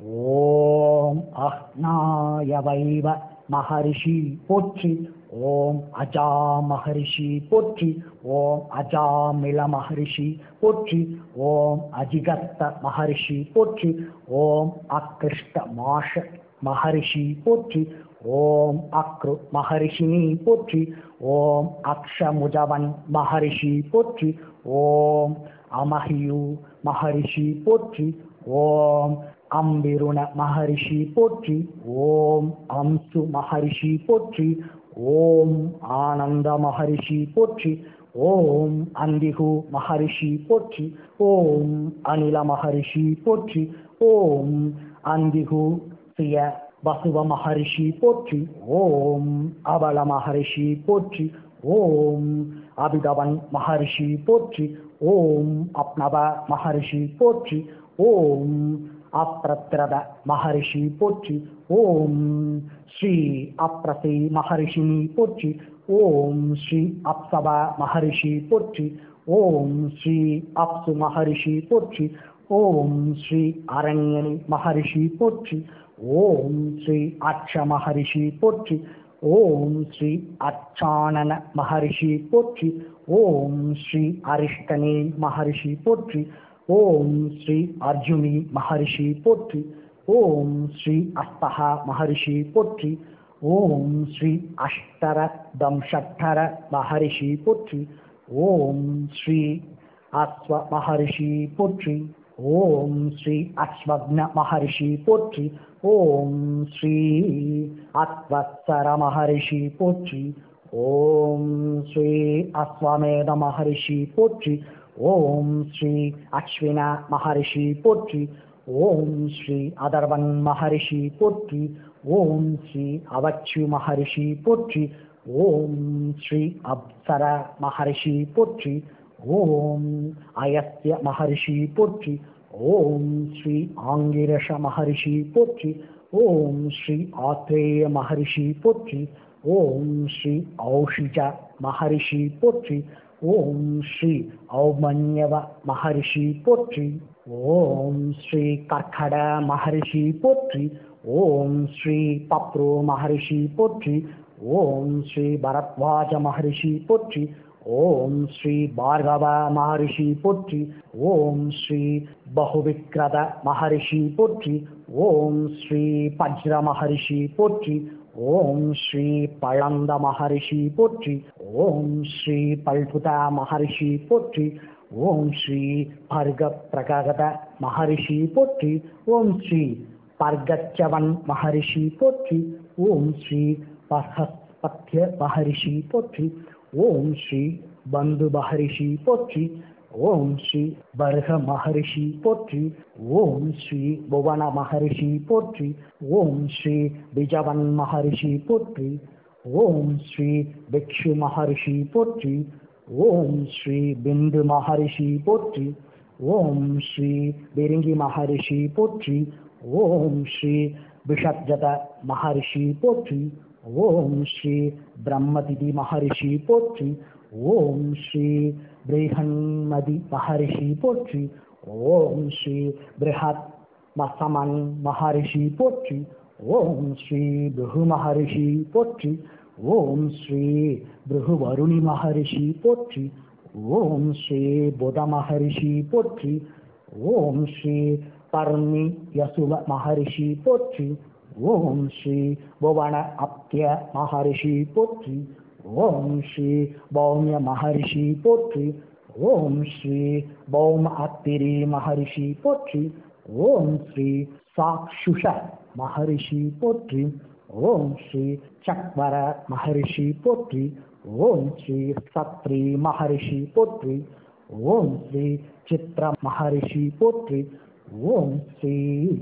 ஓம் அஹ்னாய வைவ மகரிஷி போற்றி. ஓம் அஜா மகரிஷி போற்றி. ஓம் அஜாமில மகரிஷி போற்றி. ஓம் அஜிகத்த மகரிஷி போற்றி. ஓம் அக்ருஷ்ட மாஷ மகரிஷி போற்றி. ஓம் அக்ரு மகரிஷினி போற்றி. ஓம் அக்ஷமுஜவன் மகரிஷி போற்றி. ஓம் அமஹியு மகரிஷி போற்றி. ஓம் அம்பிருண மகரிஷி போற்றி. ஓம் அம்சு மகரிஷி போற்றி. ஓம் ஆனந்த மகரிஷி போற்றி. ஓம் அந்திகு மகரிஷி போற்றி. ஓம் அனில மகரிஷி போற்றி. ஓம் அந்திகு சிய வசுவ மகரிஷி போற்றி. ஓம் அவள மகரிஷி போற்றி. ஓம் அபிதவன் மகரிஷி போற்றி. ஓம் அப்னவ மகரிஷி போற்றி. ஓம் அப்ரத்ரத மகரிஷி போற்றி. ஓம் ஸ்ரீ அப்ரசி மகரிஷினி போற்றி. ஓம் ஸ்ரீ அப்சவ மகரிஷி போற்றி. ஓம் ஸ்ரீ அப்சு மகரிஷி போற்றி. ஓம் ஸ்ரீ அரண்யனி மகரிஷி போற்றி. ஓம் ஸ்ரீ அக்ஷ மகரிஷி போற்றி. ஓம் ஸ்ரீ அச்சானன மகரிஷி போற்றி. ஓம் ஸ்ரீ அரிஷ்டனே மகரிஷி போற்றி. ஓம் ஸ்ரீ அர்ஜுனி மகரிஷி போற்றி. ஓம் ஸ்ரீ அஸ்தஹ மகரிஷி போற்றி. ஓம் ஸ்ரீ அஷ்டர தம்ஷட்டர மகரிஷி போற்றி. ஓம் ஸ்ரீ அஸ்வ மகரிஷி போற்றி. ஓம் ஸ்ரீ அஸ்வக்ன மகரிஷி போற்றி. ஓம் ஸ்ரீ அத்வத்சர மகரிஷி போற்றி. ஓம் ஸ்ரீ அஸ்வமேத மகரிஷி போற்றி. ஓம் ஸ்ரீ அஸ்வின மகரிஷி போற்றி. ஓம் ஸ்ரீ அதர்வன் மகரிஷி போற்றி. ஓம் ஸ்ரீ அவச்சு மகரிஷி போற்றி. ஓம் ஸ்ரீ அப்சர மகரிஷி போற்றி. ஓம் அயஸ்ய மகரிஷி போற்றி. ஓம் ஸ்ரீ ஆங்கிரஷ மகரிஷி போற்றி. ஓம் ஸ்ரீ ஆத்ரேய மகரிஷி போற்றி. ஓம் ஸ்ரீ ஔஷிஜ மகரிஷி போற்றி. ஓம் ஸ்ரீ ஔமன்யவ மகரிஷி போற்றி. ஓம் ஸ்ரீ கர்க்கட மகரிஷி போற்றி. ஓம் ஸ்ரீ பப்ரு மகரிஷி போற்றி. ஓம் ஸ்ரீ பரத்வாஜ மகரிஷி போற்றி. ஓம் ஸ்ரீ பார்கவ மகரிஷி போற்றி. ஓம் ஸ்ரீ பகுவிக்ரத மகரிஷி போற்றி. ஓம் ஸ்ரீ பஜ்ர மகரிஷி போற்றி. ஓம் ஸ்ரீ பழந்த மகரிஷி போற்றி. ஓம் ஸ்ரீ பல்புத மகரிஷி போற்றி. ஓம் ஸ்ரீ பர்க பிரகத மகரிஷி போற்றி. ஓம் ஸ்ரீ பர்கச்சவன் மகரிஷி போற்றி. ஓம் ஸ்ரீ பர்ஹஸ்பத்ய மகரிஷி போற்றி. ஓம் ஸ்ரீ பந்து மகரிஷி போற்றி. ஓம் ஸ்ரீ பர்க மகரிஷி போற்றி. ஓம் ஸ்ரீ புவன மகரிஷி போற்றி. ஓம் ஸ்ரீ பிஜவன் மகரிஷி போற்றி. ஓம் ஸ்ரீ பிக்ஷு மகரிஷி போற்றி. ஓம் ஸ்ரீ பிந்து மகரிஷி போற்றி. ஓம் ஸ்ரீ பிரிங்கி மகரிஷி போற்றி. ஓம் ஸ்ரீ விஷத்ஜத மகரிஷி போற்றி. ஓம் ஸ்ரீ பிரம்மதிதி மகரிஷி போற்றி. ஓம் ஸ்ரீ பிருஹன்மதி மகரிஷி போற்றி. ஓம் ஸ்ரீ பிருஹத் மசமன் மகரிஷி போற்றி. ஓம் ஸ்ரீ பிருஹு மகரிஷி போற்றி. ஓம் ஸ்ரீ பிருஹு வருணி மகரிஷி போற்றி. ஓம் ஸ்ரீ புத மகரிஷி போற்றி. ஓம் ஸ்ரீ பர்ணி யசுவ மகரிஷி போற்றி. ஓம் ஸ்ரீ புவன அப்திய மகரிஷி போற்றி. ஓம் ஸ்ரீ பௌம்ய மகரிஷி போற்றி. ஓம் ஸ்ரீ பௌம அத்திரி மகரிஷி போற்றி. ஓம் ஸ்ரீ சாக்ஷுஷ மகரிஷி போற்றி. ஓம் ஸ்ரீ சக்வர மகரிஷி போற்றி. ஓம் ஸ்ரீ சத்ரி மகரிஷி போற்றி. ஓம் ஸ்ரீ சித்ர மகரிஷி போற்றி. ஓம் ஸ்ரீ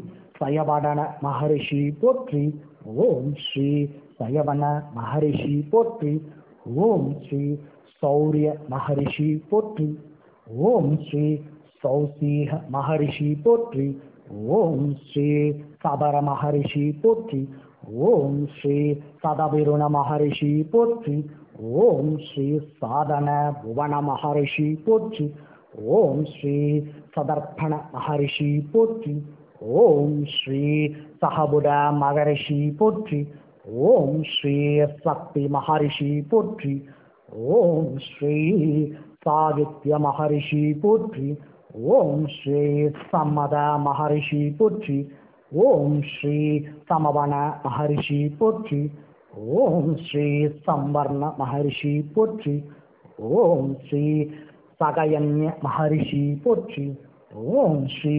சயவடன மகரிஷி போற்றி. ஓம் ஸ்ரீ சயவன மகரிஷி போற்றி. ஓம் ஸ்ரீ சௌரிய மகரிஷி போற்றி. ஓம் ஸ்ரீ சௌசீக மகரிஷி போற்றி. ஓம் ஸ்ரீ சபர மகரிஷி போற்றி. ஓம் ஸ்ரீ சதவிருண மகரிஷி போற்றி. ஓம் ஸ்ரீ சாதன புவன மகரிஷி போற்றி. ஓம் ஸ்ரீ சதர்ப்பண மகரிஷி போற்றி. ஓம் ஸ்ரீ சஹபுட மகரிஷி போற்றி. ஓம் ஸ்ரீ சக்தி மகரிஷி போற்றி. ஓம் ஸ்ரீ சாகித்ய மகரிஷி போற்றி. ஓம் ஸ்ரீ சம்மத மகரிஷி போற்றி. ஓம் ஸ்ரீ சமவன மகரிஷி போற்றி. ஓம் ஸ்ரீ சம்வர்ண மகரிஷி போற்றி. ஓம் ஸ்ரீ சகயன்ய மகரிஷி போற்றி. ஓம் ஸ்ரீ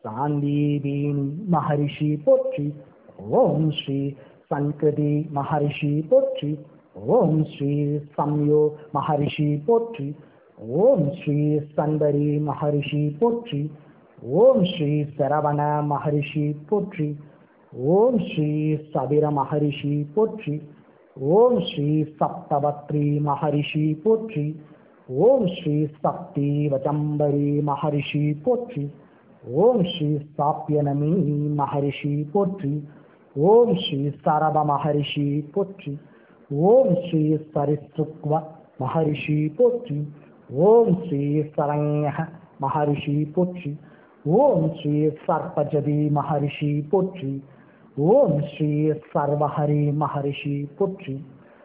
சாந்தீதீனி மகரிஷி போற்றி. ஓம் ஸ்ரீ சங்கதி மகரிஷி போற்றி. ஓம் ஸ்ரீ சம்யோ மகரிஷி போற்றி. ஓம் ஸ்ரீ சந்தரி மகரிஷி போற்றி. ஓம் ஸ்ரீ சரவண மகரிஷி போற்றி. ஓம் ஸ்ரீ சபிர மகரிஷி போற்றி. ஓம் ஸ்ரீ சப்தவத்ரி மகரிஷி போற்றி. ஓம் ஸ்ரீ சக்தி வச்சம்பரி மகரிஷி போற்றி. ஓம் ஸ்ரீ சாப்பியனமி மகரிஷி போற்றி. ஓம் ஸ்ரீ சரப மகரிஷி போற்றி. ஓம் ஸ்ரீ சரிசுக்வ மகரிஷி போற்றி. ஓம் ஸ்ரீ சரண்ய மகரிஷி போற்றி. ஓம் ஸ்ரீ சர்பஜதி மகரிஷி போற்றி. ஓம் ஸ்ரீ சர்வஹரி மகரிஷி போற்றி.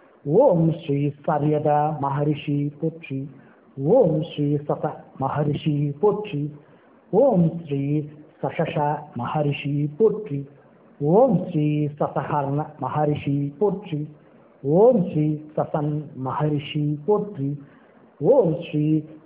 ஓம் ஸ்ரீ சரியத மகரிஷி போற்றி. ஓம் ஸ்ரீ சத மகரிஷி போற்றி. ஓம் ஸ்ரீ சஷஷ மகரிஷி போற்றி. ஓம் ஸ்ரீ சசஹர்ண மகரிஷி போற்றி. ஓம் ஸ்ரீ சசன் மகரிஷி போற்றி. ஓம் ஸ்ரீ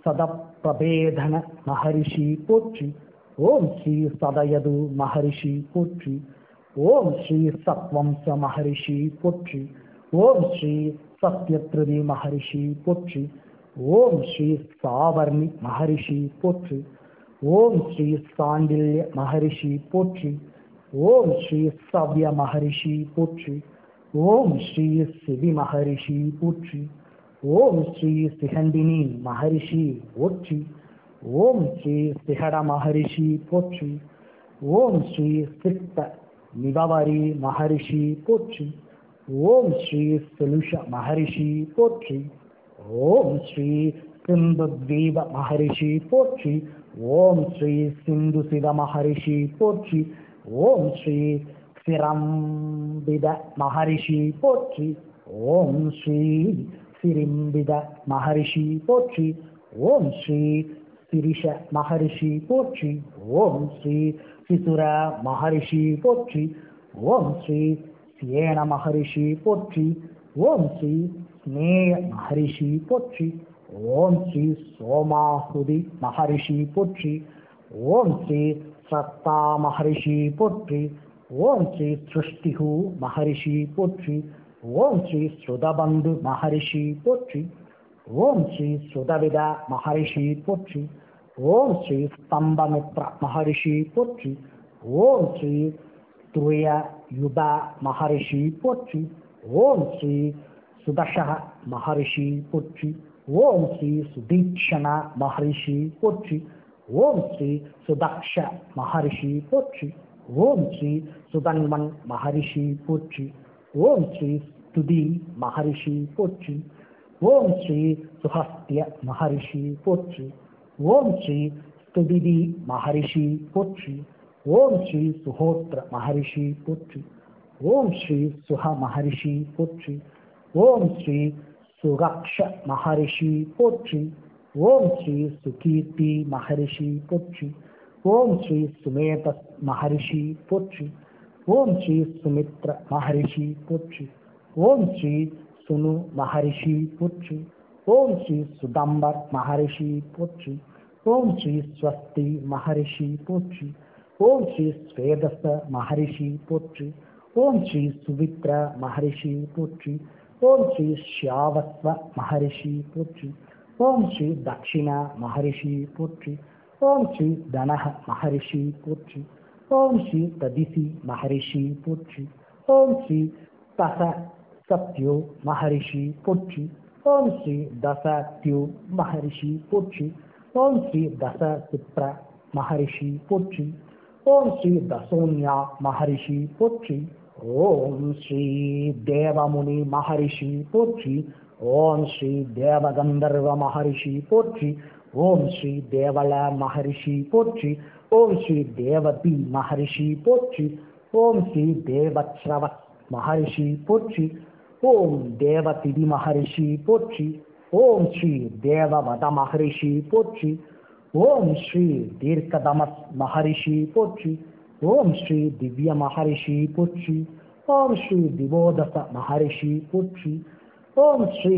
சதப்பிரபேதன மகரிஷி போற்றி. ஓம் ஸ்ரீ சதயது மகரிஷி போற்றி. ஓம் ஸ்ரீ சத்வம்ச மகரிஷி போற்றி. ஓம் ஸ்ரீ சத்யத்ருதி மகரிஷி போற்றி. ஓம் ஸ்ரீ சாவர்ணி மகரிஷி போற்றி. ஓம் ஸ்ரீ சாண்டில்ய மகரிஷி போற்றி. ஓம் ஸ்ரீ சவ்ய மகரிஷி போற்றி. ஓம் ஸ்ரீ சிவி மகரிஷி போற்றி. ஓம் ஸ்ரீ சிகண்டினி மகரிஷி போற்றி. ஓம் ஸ்ரீ சிகட மகரிஷி போற்றி. ஓம் ஸ்ரீ சித்த நிபவரி மகரிஷி போற்றி. ஓம் ஸ்ரீ செலுஷ மகரிஷி போற்றி. ஓம் ஸ்ரீ சிந்துத்வீப மகரிஷி போற்றி. ஓம் ஸ்ரீ சிந்து சிவ மகரிஷி போற்றி. ஓம் ஸ்ரீ சிரம்பித மகரிஷி போற்றி. ஓம் ஸ்ரீ சிரிம்பித மகரிஷி போற்றி. ஓம் ஸ்ரீ சிரிஷ மகரிஷி போற்றி. ஓம் ஸ்ரீ சிசுர மகரிஷி போற்றி. ஓம் ஸ்ரீ சேன மகரிஷி போற்றி. ஓம் ஸ்ரீ ஸ்நேய மகரிஷி போற்றி. ஓம் ஸ்ரீ சோமாஹுதி மகரிஷி போற்றி. ஓம் ஸ்ரீ சத்தா மகரிஷி போற்றி. ஓம் ஸ்ரீ சிருஷ்டிஹு மகரிஷி போற்றி. ஓம் ஸ்ரீ ஸ்ருதபந்து மகரிஷி போற்றி. ஓம் ஸ்ரீ ஸ்ருதவித மகரிஷி போற்றி. ஓம் ஸ்ரீ ஸ்தம்பமித்ர மகரிஷி போற்றி. ஓம் ஸ்ரீ துரிய யுத மகரிஷி போற்றி. ஓம் ஸ்ரீ சுதர்ஷ மகரிஷி போற்றி. ஓம் ஸ்ரீ சுதீக்ஷண மகரிஷி போற்றி. ஓம் ஸ்ரீ சுதக்ஷ மகரிஷி போற்றி. ஓம் ஸ்ரீ சுதன்வன் மகரிஷி போற்றி. ஓம் ஸ்ரீ ஸ்துதி மகரிஷி போற்றி. ஓம் ஸ்ரீ சுஹஸ்திய மகரிஷி போற்றி. ஓம் ஸ்ரீ ஸ்துதிதி மகரிஷி போற்றி. ஓம் ஸ்ரீ சுஹோத்ர மகரிஷி போற்றி. ஓம் ஸ்ரீ சுஹ மகரிஷி போற்றி. ஓம் ஸ்ரீ சுகக்ஷ மகரிஷி போற்றி. ஓம் ஸ்ரீ சுகீர்த்தி மகரிஷி போற்றி. ஓம் ஸ்ரீ சுமேத மகரிஷி போற்றி. ஓம் ஸ்ரீ சுமித்ர மகரிஷி போற்றி. ஓம் ஸ்ரீ சுனு மகரிஷி போற்றி. ஓம் ஸ்ரீ சுதம்பர் மகரிஷி போற்றி. ஓம் ஸ்ரீ ஸ்வஸ்தி மகரிஷி போற்றி. ஓம் ஸ்ரீ ஸ்வேதச மகரிஷி போற்றி. ஓம் ஸ்ரீ சுவித்ர மகரிஷி போற்றி. ஓம் ஸ்ரீ ஷியாவஸ்வ மகரிஷி போற்றி. ஓம் ஸ்ரீ தக்ஷிண மகரிஷி போற்றி. ஓம் ஸ்ரீ தனஹ மகரிஷி போற்றி. ஓம் ஸ்ரீ ததிசி மகரிஷி போற்றி. ஓம் ஸ்ரீ தச சத்யோ மகரிஷி போற்றி. ஓம் ஸ்ரீ தசத்யோ மகரிஷி போற்றி. ஓம் ஸ்ரீ தச சிப்ர மகரிஷி போற்றி. ஓம் ஸ்ரீ தசோன்யா மகரிஷி போற்றி. ஓம் ஸ்ரீ தேவமுனி மகரிஷி போற்றி. ஓம் ஸ்ரீ தேவகந்தர்வ மகரிஷி போற்றி. ஓம் ஸ்ரீ தேவள மகரிஷி போற்றி. ஓம் ஸ்ரீ தேவதி மகரிஷி போற்றி. ஓம் ஸ்ரீ தேவஸ்ரவ மகரிஷி போற்றி. ஓம் தேவதிதி மகரிஷி போற்றி. ஓம் ஸ்ரீ தேவவத மகரிஷி போற்றி. ஓம் ஸ்ரீ தீர்க்கதமஸ் மகரிஷி போற்றி. ஓம் ஸ்ரீ திவ்ய மகரிஷி போற்றி. ஓம் ஸ்ரீ திவோதச மகரிஷி போற்றி. ஓம் ஸ்ரீ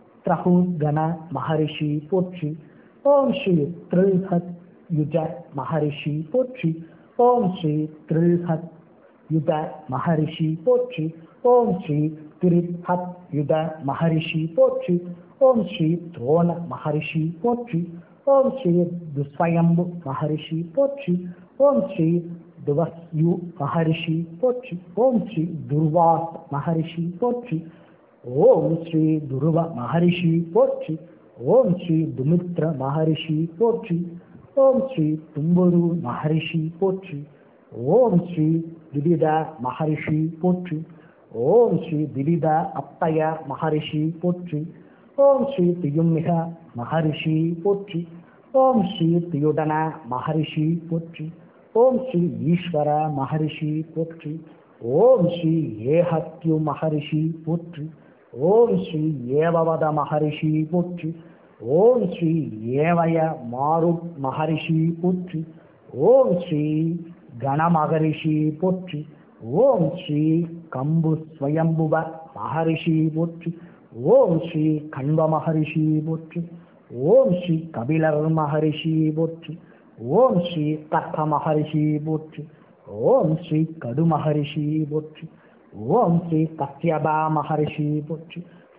த்ரஹுகண மகரிஷி போற்றி. ஓம் ஸ்ரீ த்ரில்ஹத் யுஜ மகரிஷி போற்றி. ஓம் ஸ்ரீ த்ரில்ஹத் யுத மகரிஷி போற்றி. ஓம் ஸ்ரீ திரிஹத் யுத மகரிஷி போற்றி. ஓம் ஸ்ரீ துரோண மகரிஷி போற்றி. ஓம் ஸ்ரீ துஸ்வயம்பு மகரிஷி போற்றி. ஓம் ஸ்ரீ துவஸ்யு மகரிஷி போற்றி. ஓம் ஸ்ரீ துர்வாஸ் மகரிஷி போற்றி. ஓம் ஸ்ரீ துருவ மகரிஷி போற்றி. ஓம் ஸ்ரீ துமித்ர மகரிஷி போற்றி. ஓம் ஸ்ரீ தும்புரு மகரிஷி போற்றி. ஓம் ஸ்ரீ விதித மகரிஷி போற்றி. ஓம் ஸ்ரீ விதித அப்பய மகரிஷி போற்றி. ஓம் ஸ்ரீ தியும்மிக மகரிஷி போற்றி. ஓம் ஸ்ரீ தியுடன மகரிஷி போற்றி. ஓம் ஸ்ரீ ஈஸ்வர மகரிஷி போற்றி. ஓம் ஸ்ரீ ஏஹத்யு மகரிஷி போற்றி. ஓம் ஸ்ரீ ஏவவத மகரிஷி போற்றி. ஓம் ஸ்ரீ ஏவய மாருட் மகரிஷி போற்றி. ஓம் ஸ்ரீ கண மகரிஷி போற்றி. ஓம் ஸ்ரீ கம்பு ஸ்வயம்புவ மகரிஷி போற்றி. ஓம் ஸ்ரீ கண்வ மகரிஷி போற்றி. ஓம் ஸ்ரீ கபிலர் மகரிஷி போற்றி. ஓம் ஸ்ரீ தர்க்க மகரிஷி போற்றி. ஓம் ஸ்ரீ கடு மகரிஷி போற்றி. ஓம் ஸ்ரீ கத்யபா மகரிஷி போற்றி.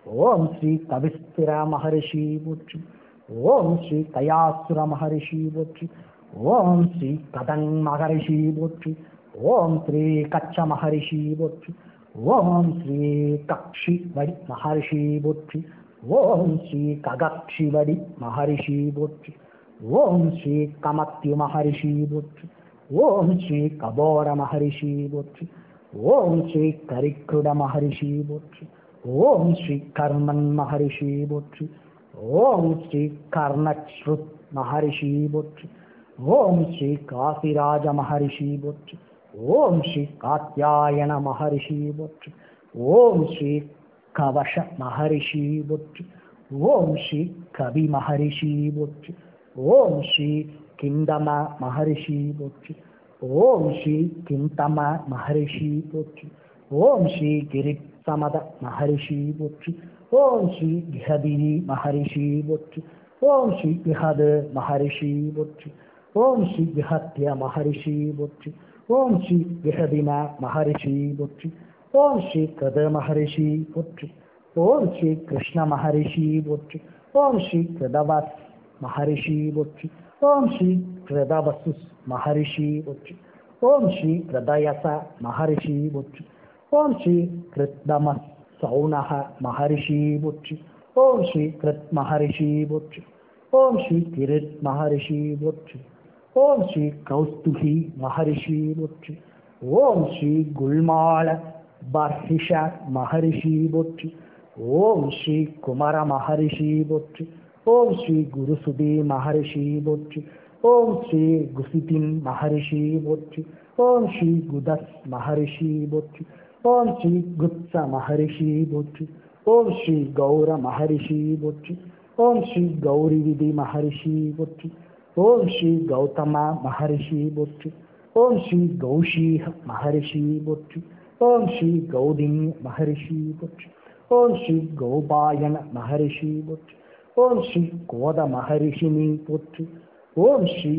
ஓம் ஸ்ரீ கவிஸ்திர மகரிஷி போற்றி. ஓம் ஸ்ரீ கயாசுர மகரிஷி போற்றி. ஓம் ஸ்ரீ கதன் மகரிஷி போற்றி. ஓம் ஸ்ரீ கச்ச மகரிஷி போற்றி. ஓம் ஸ்ரீ கக்ஷி வடி மகரிஷி போற்றி. ஓம் ஸ்ரீ ககக்ஷி வடி மகரிஷி போற்றி. ஓம் ஸ்ரீ கமத்யு மகரிஷி போற்றி. ஓம் ஸ்ரீ கபோர மகரிஷி போற்றி. ஓம் ஸ்ரீ கரிக்குட மகரிஷி போற்றி. ஓம் ஸ்ரீ கர்மன் மகரிஷி போற்றி. ஓம் ஸ்ரீ கர்ணச்ருத் மகரிஷி போற்றி. ஓம் ஸ்ரீ காசிராஜ மகரிஷி போற்றி. ஓம் ஸ்ரீ காத்யாயன மகரிஷி போற்றி. ஓம் ஸ்ரீ கவச மகரிஷி போற்றி. ஓம் ஸ்ரீ கவி மகரிஷி போற்றி. ஓம் ஸ்ரீ கிந்தம மகரிஷி போற்றி. ஓம் ஸ்ரீ கிந்தம மகரிஷி போற்றி. ஓம் ஸ்ரீ கிரிசமத மகரிஷி போற்றி. ஓம் ஸ்ரீ கிஹதிரி மகரிஷி போற்றி. ஓம் ஸ்ரீ கிஹது மகரிஷி போற்றி. ஓம் ஸ்ரீ கிஹத்ய மகரிஷி போற்றி. ஓம் ஸ்ரீ கிஹதின மகரிஷி போற்றி. ஓம் ஸ்ரீ கத மகரிஷி போற்றி. ஓம் ஸ்ரீ கிருஷ்ண மகரிஷி போற்றி. ஓம் ஸ்ரீ கிருதவஸ் மகரிஷி போற்றி. ஓம் ஸ்ரீ கிருதவசு மகரிஷி போற்றி. ஓம் ஸ்ரீ கிருதயச மகரிஷி போற்றி. ஓம் ஸ்ரீ கிருத்தம சௌனக மகரிஷி போற்றி. ஓம் ஸ்ரீ கிருத் மகரிஷி போற்றி. ஓம் ஸ்ரீ கிருத் மகரிஷி போற்றி. ஓம் ஸ்ரீ கௌஸ்துகி மகரிஷி போற்றி. ஓம் ஸ்ரீ குல்மால பர்ஹிஷ மகரிஷி போற்றி. ஓம் ஸ்ரீ குமர மகரிஷி போற்றி. ஓம் ஸ்ரீ குருசுதி மகரிஷி போற்றி. ஓம் ஸ்ரீ குசிதின் மகரிஷி போற்றி. ஓம் ஸ்ரீ குதஸ் மகரிஷி போற்றி. ஓம் ஸ்ரீ குப்ச மகரிஷி போற்றி. ஓம் ஸ்ரீ கௌர மகரிஷி போற்றி. ஓம் ஸ்ரீ கௌரி விதி மகரிஷி போற்றி. ஓம் ஸ்ரீ கௌதம மகரிஷி போற்றி. ஓம் ஸ்ரீ கௌஷீஹ மகரிஷி போற்றி. ஓம் ஸ்ரீ கௌதின் மகரிஷி போற்றி. ஓம் ஸ்ரீ கௌபாயன மகரிஷி போற்றி. ஓம் ஸ்ரீ கோத மகரிஷினி போற்றி. ஓம் ஸ்ரீ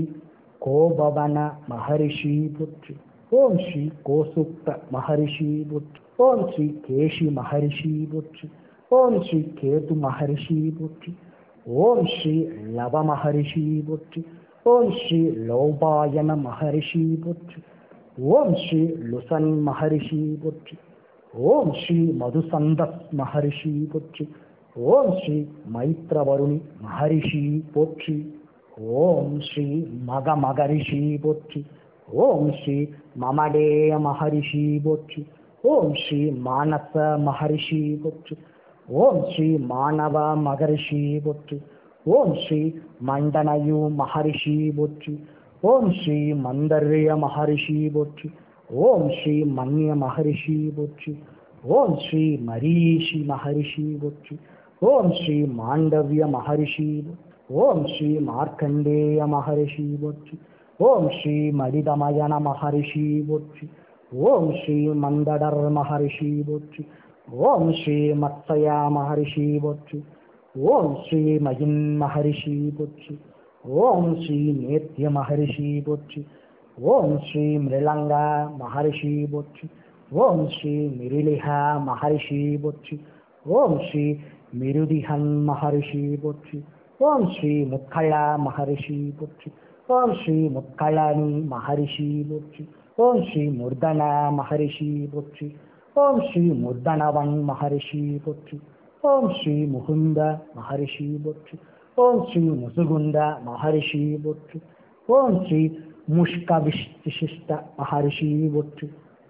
கோபவன மகரிஷி போற்றி. ஓம் ஸ்ரீ கோசுக்த மகரிஷி போற்றி. ஓம் ஸ்ரீ கேஷி மகரிஷி போற்றி. ஓம் ஸ்ரீ கேது மகரிஷி போற்றி. ஓம் ஸ்ரீ லவ மகரிஷி போற்றி. ஓம் ஸ்ரீ லௌபாயன மகரிஷி போற்றி. ஓம் ஸ்ரீ லுசன் மகரிஷி போற்றி. ஓம் ஸ்ரீ மதுசந்தஸ் மகரிஷி போற்றி. ஓம் ஸ்ரீ மைத்ரவருணி மகரிஷி போற்றி. ஓம் ஸ்ரீ மக மகரிஷி போற்றி. ஓம் ஸ்ரீ மமடேய மகரிஷி போற்றி. ஓம் ஸ்ரீ மானச மகரிஷி போற்றி. ஓம் ஸ்ரீ மாணவ மகரிஷி போற்றி. ஓம் ஸ்ரீ மண்டனயு மகரிஷி போற்றி. ஓம் ஸ்ரீ மந்தர்ய மகரிஷி போற்றி. ஓம் ஸ்ரீ மன்ய மகரிஷி போற்றி. ஓம் ஸ்ரீ மரீஷி மகரிஷி போற்றி. ஓம் ஸ்ரீ மாண்டவிய மகரிஷி. ஓம் ஸ்ரீ மார்க்கண்டேய மகரிஷி போற்றி. ஓம் ஸ்ரீ மடிதமயன மகரிஷி போற்றி. ஓம் ஸ்ரீ மந்தடர் மகரிஷி போற்றி. ஓம் ஸ்ரீ மத்சய மகரிஷி போற்றி. ஓம் ஸ்ரீ மகின் மகரிஷி போற்றி. ஓம் ஸ்ரீ நேத்ய மகரிஷி போற்றி. ஓம் ஸ்ரீ மிருளங்க மகரிஷி போற்றி. ஓம் ஸ்ரீ மிருளிஹ மகரிஷி போற்றி. ஓம் ஸ்ரீ மிருதிஹன் மகரிஷி போற்றி. ஓம் ஸ்ரீ முத்கள மகரிஷி போற்றி. ஓம் ஸ்ரீ முத்களனி மகரிஷி போற்றி. ஓம் ஸ்ரீ முர்தன மகரிஷி போற்றி. ஓம் ஸ்ரீ முர்தனவன் மகரிஷி போற்றி. ஓம் ஸ்ரீ முகுந்த மகரிஷி போற்றி. ஓம் ஸ்ரீ முசுகுந்த மகரிஷி போற்றி. ஓம் ஸ்ரீ முஷ்க விசிஷ்ட மகரிஷி போற்றி.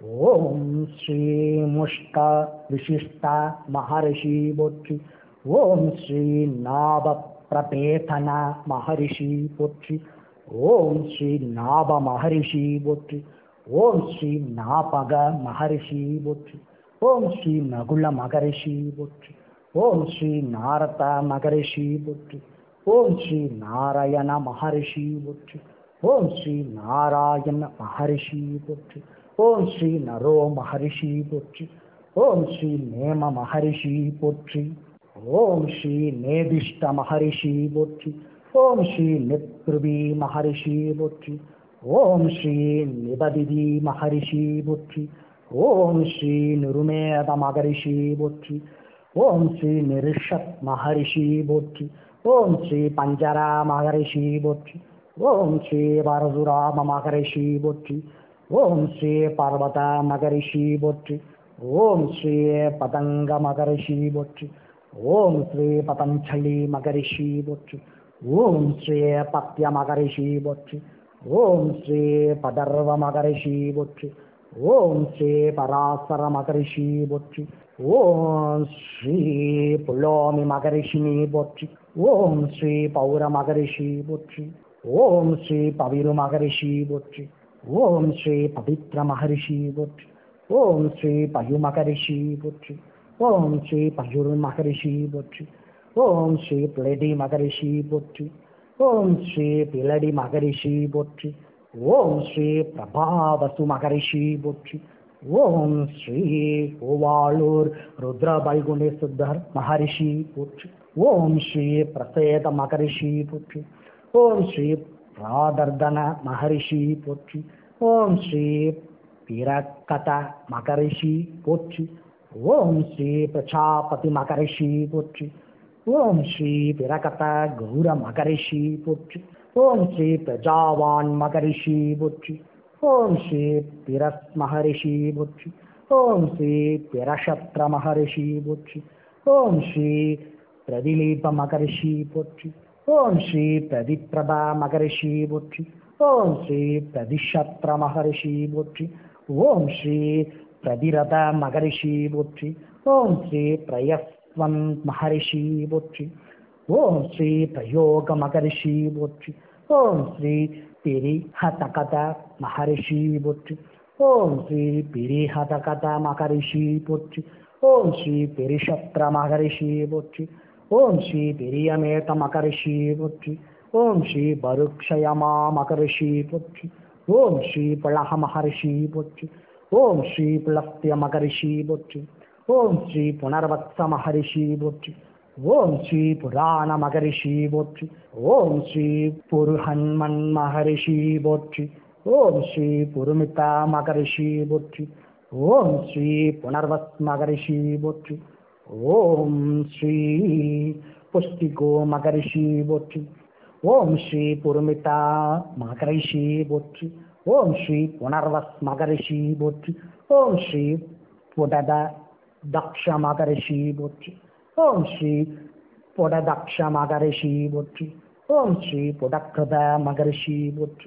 ஓம் ஸ்ரீ முஷ்க விசிஷ்ட மகரிஷி போற்றி. ஓம் ஸ்ரீ நாப பிரபேதன மகரிஷி போற்றி. ஓம் ஸ்ரீ நாப மகரிஷி போற்றி. ஓம் ஸ்ரீ நாபக மகரிஷி போற்றி. ஓம் ஸ்ரீ நகுல மகரிஷி போற்றி. ஓம் ஸ்ரீ நாரத மகரிஷி போற்றி. ஓம் ஸ்ரீ நாராயண மகரிஷி போற்றி. ஓம் ஸ்ரீ நாராயண மகரிஷி போற்றி. ஓம் ஸ்ரீ நரோ மகரிஷி போற்றி. ஓம் ஸ்ரீ நேம மகரிஷி போற்றி. ஓம் ஸ்ரீ நேதிஷ்ட மகரிஷி போற்றி. ஓம் ஸ்ரீ நித்ருவி மகரிஷி போற்றி. ஓம் ஸ்ரீ நிபதிதி மகரிஷி போற்றி. ஓம் ஸ்ரீ நிருமேத மகரிஷி போற்றி. ஓம் ஸ்ரீ நிருஷத் மகரிஷி போற்றி. ஓம் ஸ்ரீ பஞ்சரா மகரிஷி போற்றி. ஓம் ஸ்ரீ பரசுராம மகரிஷி போற்றி. ஓம் ஸ்ரீ பர்வத மகரிஷி போற்றி. ஓம் ஸ்ரீ பதங்க மகரிஷி போற்றி. ஓம் ஸ்ரீ பதஞ்சலி மகரிஷி போற்றி. ஓம் ஸ்ரீ பத்ய மகரிஷி போற்றி. ஓம் ஸ்ரீ பதர்வ மகரிஷி போற்றி. ஓம் ஸ்ரீ பராசர மகரிஷி போற்றி. ஓம் ஸ்ரீ புலோமி மகரிஷினி போற்றி. ஓம் ஸ்ரீ பௌர மகரிஷி போற்றி. ஓம் ஸ்ரீ பவிரு மகரிஷி போற்றி. ஓம் ஸ்ரீ பவித்ர மகரிஷி போற்றி. ஓம் ஸ்ரீ பயு மகரிஷி போற்றி. ஓம் ஸ்ரீ பயுர் மகரிஷி போற்றி. ஓம் ஸ்ரீ பிளடி மகரிஷி போற்றி. ஓம் ஸ்ரீ பிளடி மகரிஷி போற்றி. ஓம் ஸ்ரீ பிரபாவசு மகரிஷி போற்றி. ஓம் ஸ்ரீ கோவாளூர் ருத்ர பைகுண்ட சித்தர் மகரிஷி போற்றி. ஓம் ஸ்ரீ பிரசேத மகரிஷி போற்றி. ஓம் ஸ்ரீ பிராதர்தன மகரிஷி போற்றி. ஓம் ஸ்ரீ பிரகத மகரிஷி போற்றி. ஓம் ஸ்ரீ பிரஜாபதி மகரிஷி போற்றி. ஓம் ஸ்ரீ பிரகத கௌர மகரிஷி போற்றி. ஓம் ஸ்ரீ பிரஜாவான் மகரிஷி போற்றி. ஓம் ஸ்ரீ பிரஸ் மகரிஷி போற்றி. ஓம் ஸ்ரீ பிரஷத்ர மகரிஷி போற்றி. ஓம் ஸ்ரீ பிரதிலீப மகரிஷி போற்றி. ஓம் ஸ்ரீ பிரதிப்பிரப மகரிஷி போற்றி. ஓம் ஸ்ரீ பிரதிஷத்ர மகரிஷி போற்றி. ஓம் ஸ்ரீ பிரதிரத மகரிஷி போற்றி. ஓம் ஸ்ரீ பிரயஸ்வன் மகரிஷி போற்றி. ஓம் ஸ்ரீ பிரயோக மகரிஷி போற்றி. ஓம் ஸ்ரீ பிரிஹதகத மகரிஷி போற்றி. ஓம் ஸ்ரீ பிரிஹதகத மகரிஷி போற்றி. ஓம் ஸ்ரீ பிரிஷத்ர மகரிஷி போற்றி. ஓம் ஸ்ரீ பிரியமேத மகரிஷி போற்றி. ஓம் ஸ்ரீ பருக்ஷயமா மகரிஷி போற்றி. ஓம் ஸ்ரீ புலஹ மகரிஷி போற்றி. ஓம் ஸ்ரீ புலஸ்திய மகரிஷி போற்றி. ஓம் ஸ்ரீ புனர்வத்ச மகரிஷி போற்றி. ஓம் ஸ்ரீ புராண மகரிஷி போற்றி. ஓம் ஸ்ரீ புருஹன்மன் மகரிஷி போற்றி. ஓம் ஸ்ரீ புருமிதா மகரிஷி போற்றி. ஓம் ஸ்ரீ புனர்வத் மகரிஷி போற்றி. ஓம் ஸ்ரீ புஷ்டிகோ மகரிஷி போற்றி. ஓம் ஸ்ரீ புருமிதா மகரிஷி போற்றி. ஓம் ஸ்ரீ புனர்வஸ் மகரிஷி போற்றி. ஓம் ஸ்ரீ புடத தக்ஷ மகரிஷி போற்றி. ஓம் ஸ்ரீ புடதக்ஷ மகரிஷி போற்றி. ஓம் ஸ்ரீ புடக்கிருத மகரிஷி போற்றி.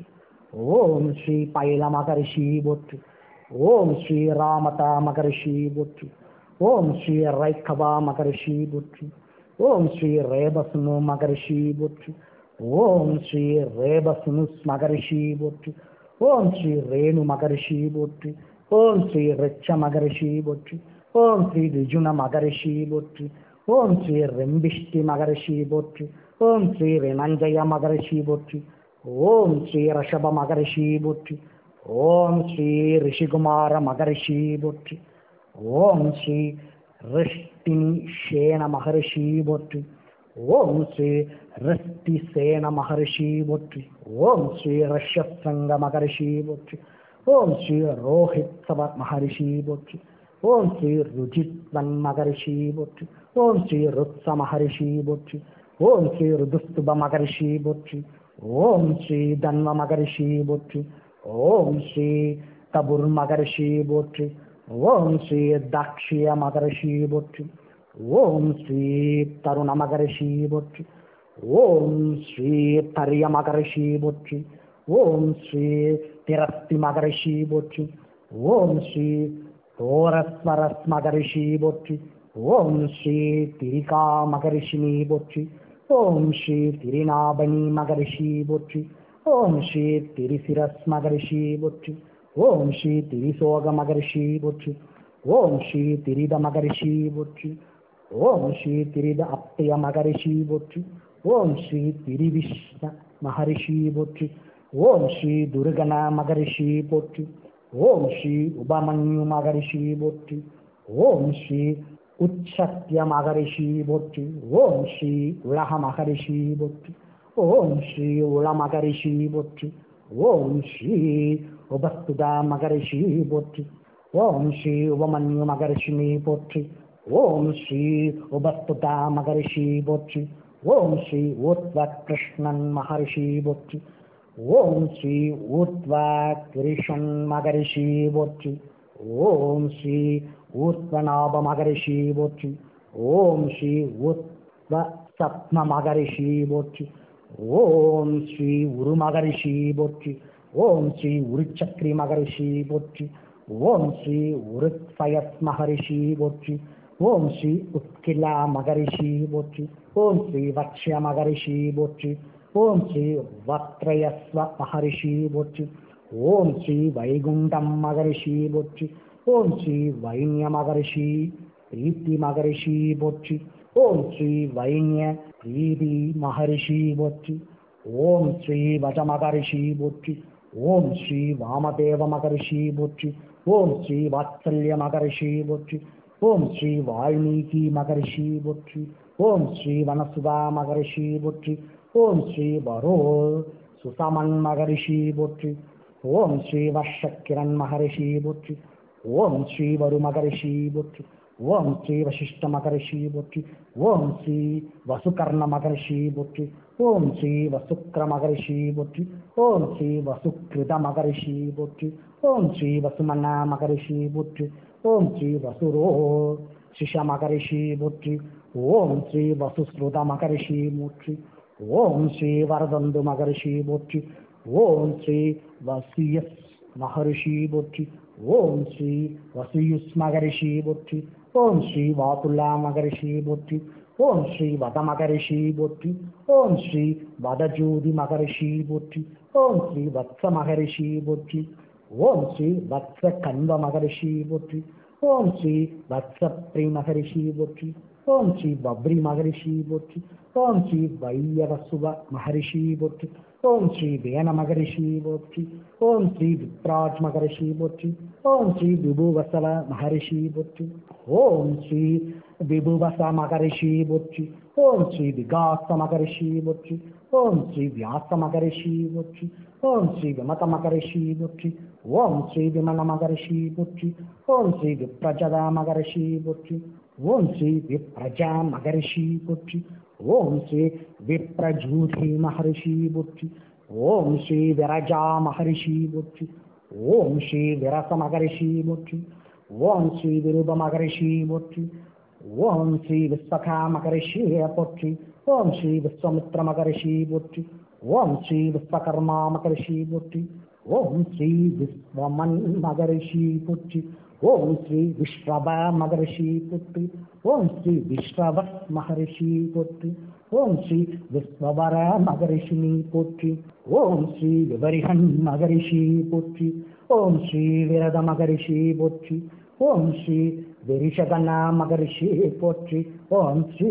ஓம் ஸ்ரீ பைல மகரிஷி போற்றி. ஓம் ஸ்ரீ ராமதா மகரிஷி போற்றி. ஓம் ஸ்ரீ ரைக்கவா மகரிஷி போற்றி. ஓம் ஸ்ரீ ரேபசுனு மகரிஷி போற்றி. ஓம் ஸ்ரீ ரேபசுனுஸ் மகரிஷி போற்றி. ஓம் ஸ்ரீ ரேணு மகரிஷி போற்றி. ஓம் ஸ்ரீ ரிச்ச மகரிஷி போற்றி. ஓம் ஸ்ரீ ரிஜுன மகரிஷி போற்றி. ஓம் ஸ்ரீ ரெம்பிஷ்டி மகரிஷி போற்றி. ஓம் ஸ்ரீ ரிணஞ்சய மகரிஷி போற்றி. ஓம் ஸ்ரீ ரிஷப மகரிஷி போற்றி. ஓம் ஸ்ரீ ரிஷிகுமார மகரிஷி போற்றி. ஓம் ஸ்ரீ ரிஷ்டினி சேன மகரிஷி போற்றி. ஓம் ஸ்ரீ ரிஷ்டி சேன மகரிஷி போற்றி. ஓம் ஸ்ரீ ரிஷசங்க மகரிஷி போற்றி. ஓம் ஸ்ரீ ரோஹித்சவ மகரிஷி போற்றி. ஓம் ஸ்ரீ ருஜித்வன் மகரிஷி போற்றி. ஓம் ஸ்ரீ ருத்ச மகரிஷி போற்றி. ஓம் ஸ்ரீ ருதுஸ்துப மகரிஷி போற்றி. ஓம் ஸ்ரீ தன்வ மகரிஷி போற்றி. ஓம் ஸ்ரீ தபுர் மகரிஷி போற்றி. ஓம் ஸ்ரீ தாக்ஷிய மகரிஷி போற்றி. ஓம் ஸ்ரீ தருண மகரிஷி போற்றி. ஓம் ஸ்ரீ தரிய மகரிஷி போற்றி. ஓம் ஸ்ரீ திரஸ்தி மகரிஷி போற்றி. ஓம் ஸ்ரீ தோரஸ்வரஸ் மகரிஷி போற்றி. ஓம் ஸ்ரீ திரிகா மகரிஷினி போற்றி. ஓம் ஸ்ரீ திரிநாபனி மகரிஷி போற்றி. ஓம் ஸ்ரீ திரிசிரஸ் மகரிஷி போற்றி. ஓம் ஸ்ரீ திரிசோக மகரிஷி போற்றி. ஓம் ஸ்ரீ திரித மகரிஷி போற்றி. ஓம் ஸ்ரீ திரித அப்தய மகரிஷி போற்றி. ஓம் ஸ்ரீ திரிவிஷ்ண மகரிஷி போற்றி. ஓம் ஸ்ரீ துர்கண மகரிஷி போற்றி. ஓம் ஸ்ரீ உபமன்யு மகரிஷி போற்றி. ஓம் ஸ்ரீ உச்சத்ய மகரிஷி போற்றி. ஓம் ஸ்ரீ உலக மகரிஷி போற்றி. ஓம் ஸ்ரீ உள மகரிஷி போற்றி. ஓம் ஸ்ரீ உபஸ்துத மகரிஷி போற்றி. ஓம் ஸ்ரீ உபமன்யு மகரிஷினி போற்றி. ஓம் ஸ்ரீ உபஸ்துதா மகரிஷி போற்றி. ஓம் ஸ்ரீ ஊர்த்வ கிருஷ்ணன் மகரிஷி போற்றி. ஓம் ஸ்ரீ ஊர்த்வ கிருஷன் மகரிஷி போற்றி. ஓம் ஸ்ரீ ஊர்த்வநாப மகரிஷி போற்றி. ஓம் ஸ்ரீ ஊர்த்வ சத்ம மகரிஷி போற்றி. ஓம் ஸ்ரீ உரு மகரிஷி போற்றி. ஓம் ஸ்ரீ உருச்சக்ரி மகரிஷி போற்றி. ஓம் ஸ்ரீ உருத்வயஸ் மகரிஷி போற்றி. ஓம் ஸ்ரீ உத்கிலா மகரிஷி போற்றி. ஓம் ஸ்ரீ வக்ஷ்ய மகரிஷி போற்றி. ஓம் ஸ்ரீ வக்ரயஸ்வ மகரிஷி போற்றி. ஓம் ஸ்ரீ வைகுண்டம் மகரிஷி போற்றி. ஓம் ஸ்ரீ வைன்ய மகரிஷி பிரீத்தி மகரிஷி போற்றி. ஓம் ஸ்ரீ வைன்ய பிரீதி மகரிஷி போற்றி. ஓம் ஸ்ரீ வஜ மகரிஷி போற்றி. ஓம் ஸ்ரீ வாமதேவ மகரிஷி போற்றி. ஓம் ஸ்ரீ வாத்சல்ய மகரிஷி போற்றி. ஓம் ஸ்ரீ வால்மீகி மகரிஷி போற்றி. ஓம் ஸ்ரீ வனசுதா மகரிஷி போற்றி. ஓம் ஸ்ரீ வரோ சுசமன் மகரிஷி போற்றி. ஓம் ஸ்ரீ வர்ஷக்கிரண் மகரிஷி போற்றி. ஓம் ஸ்ரீ வரு மகரிஷி போற்றி. ஓம் ஸ்ரீ வசிஷ்ட மகரிஷி போற்றி. ஓம் ஸ்ரீ வசுகர்ண மகரிஷி போற்றி. ஓம் ஸ்ரீ வசுக்ர மகரிஷி போற்றி. ஓம் ஸ்ரீ வசுக்கிருத மகரிஷி போற்றி. ஓம் ஸ்ரீ வசுமன மகரிஷி போற்றி. ஓம் ஸ்ரீ வசுரோ சிஷ மகரிஷி போற்றி. ஓம் ஸ்ரீ வசுஸ்ருத மகரிஷி போற்றி. ஓம் ஸ்ரீ வரதந்து மகரிஷி போற்றி. ஓம் ஸ்ரீ வசியஸ் மகரிஷி போற்றி. ஓம் ஸ்ரீ வசியுஸ் மகரிஷி போற்றி. ஓம் ஸ்ரீ வாதுல்லா மகரிஷி போற்றி. ஓம் ஸ்ரீ வத மகரிஷி போற்றி. ஓம் ஸ்ரீ வதஜூதி மகரிஷி போற்றி. ஓம் ஸ்ரீ வத்ச மகரிஷி போற்றி. ஓம் ஸ்ரீ வத்ச கண்வ மகரிஷி போற்றி. ஓம் ஸ்ரீ வத்ச பிரி மகரிஷி போற்றி. ஓம் ஸ்ரீ பப்ரி மகரிஷி போற்றி. ஓம் ஸ்ரீ வையவசுவ மகரிஷி போற்றி. ஓம் ஸ்ரீ வேண மகரிஷி போற்றி. ஓம் ஸ்ரீ விப்ராஜ் மகரிஷி போற்றி. ஓம் ஸ்ரீ விபுவசல மகரிஷி போற்றி. ஓம் ஸ்ரீ விபுவச மகரிஷி போற்றி. ஓம் ஸ்ரீ விகாச மகரிஷி போற்றி. ஓம் ஸ்ரீ வியாச மகரிஷி போற்றி. ஓம் ஸ்ரீ விமத மகரிஷி போற்றி. ஓம் ஸ்ரீ விமன மகரிஷி போற்றி. ஓம் ஸ்ரீ விப்ரஜதா மகரிஷி போற்றி. ஓம் ஸ்ரீ விப்ரஜா மகரிஷி போற்றி. ஓம் ஸ்ரீ விப்ரஜூதி மகரிஷி போற்றி. ஓம் ஸ்ரீ விரஜா மகரிஷி போற்றி. ஓம் ஸ்ரீ விரச மகரிஷி போற்றி. ஓம் ஸ்ரீ விருப மகரிஷி போற்றி. ஓம் ஸ்ரீ விஸ்வகா மகரிஷி போற்றி. ஓம் ஸ்ரீ விஸ்வமித்ர மகரிஷி போற்றி. ஓம் ஸ்ரீ விஸ்வகர்மா மகரிஷி போற்றி. ஓம் ஸ்ரீ விஸ்வமன் மகரிஷி போற்றி. ஓம் ஸ்ரீ விஸ்ரவ மகரிஷி போற்றி. ஓம் ஸ்ரீ விஸ்ரவஸ் மகரிஷி போற்றி. ஓம் ஸ்ரீ விஸ்வவர மகரிஷினி போற்றி. ஓம் ஸ்ரீ விபரிஹன் மகரிஷி போற்றி. ஓம் ஸ்ரீ விரத மகரிஷி போற்றி. ஓம் ஸ்ரீ விரிஷகன மகரிஷி போற்றி. ஓம் ஸ்ரீ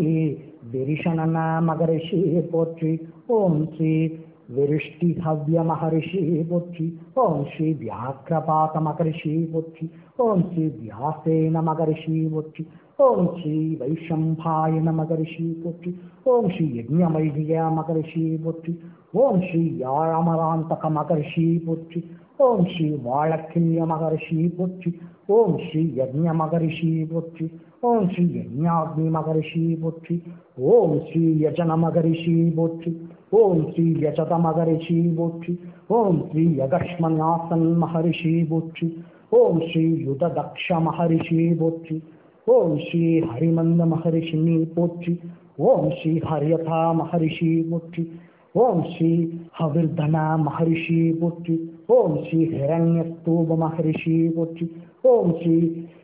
விரிஷணன மகரிஷி போற்றி. ஓம் ஸ்ரீ விருஷ்டி ஹவ்ய மகரிஷி போற்றி. ஓம் ஸ்ரீ வியாக்கிரபாத மகரிஷி போற்றி. ஓம் ஸ்ரீ வியாசேன மகரிஷி போற்றி. ஓம் ஸ்ரீ வைஷம்பாயன மகரிஷி போற்றி. ஓம் ஸ்ரீ யஜ்ஞமைதிய மகரிஷி போற்றி. ஓம் ஸ்ரீ யாழமராந்தக மகரிஷி போற்றி. ஓம் ஸ்ரீ வாழக்கில்ய மகரிஷி போற்றி. ஓம் ஸ்ரீ யஜ்ஞ மகரிஷி போற்றி. ஓம் ஸ்ரீ யஜ்ஞாக்னி மகரிஷி போற்றி. ஓம் ஸ்ரீ யஜன மகரிஷி போற்றி. ஓம் ஸ்ரீ யஜத மகரிஷி போற்றி. ஓம் ஸ்ரீ யகஷ்மநாசன் மகரிஷி போற்றி. ஓம் ஸ்ரீ யுததக்ஷ மகரிஷி போற்றி. ஓம் ஸ்ரீ ஹரிமந்த மகரிஷினி போற்றி. ஓம் ஸ்ரீ ஹரியதா மகரிஷி போற்றி. ஓம் ஸ்ரீ ஹவிர்தன மகரிஷி போற்றி. ஓம் ஸ்ரீ ஹிரண்யஸ்தூப மகரிஷி போற்றி. ஓம் ஸ்ரீ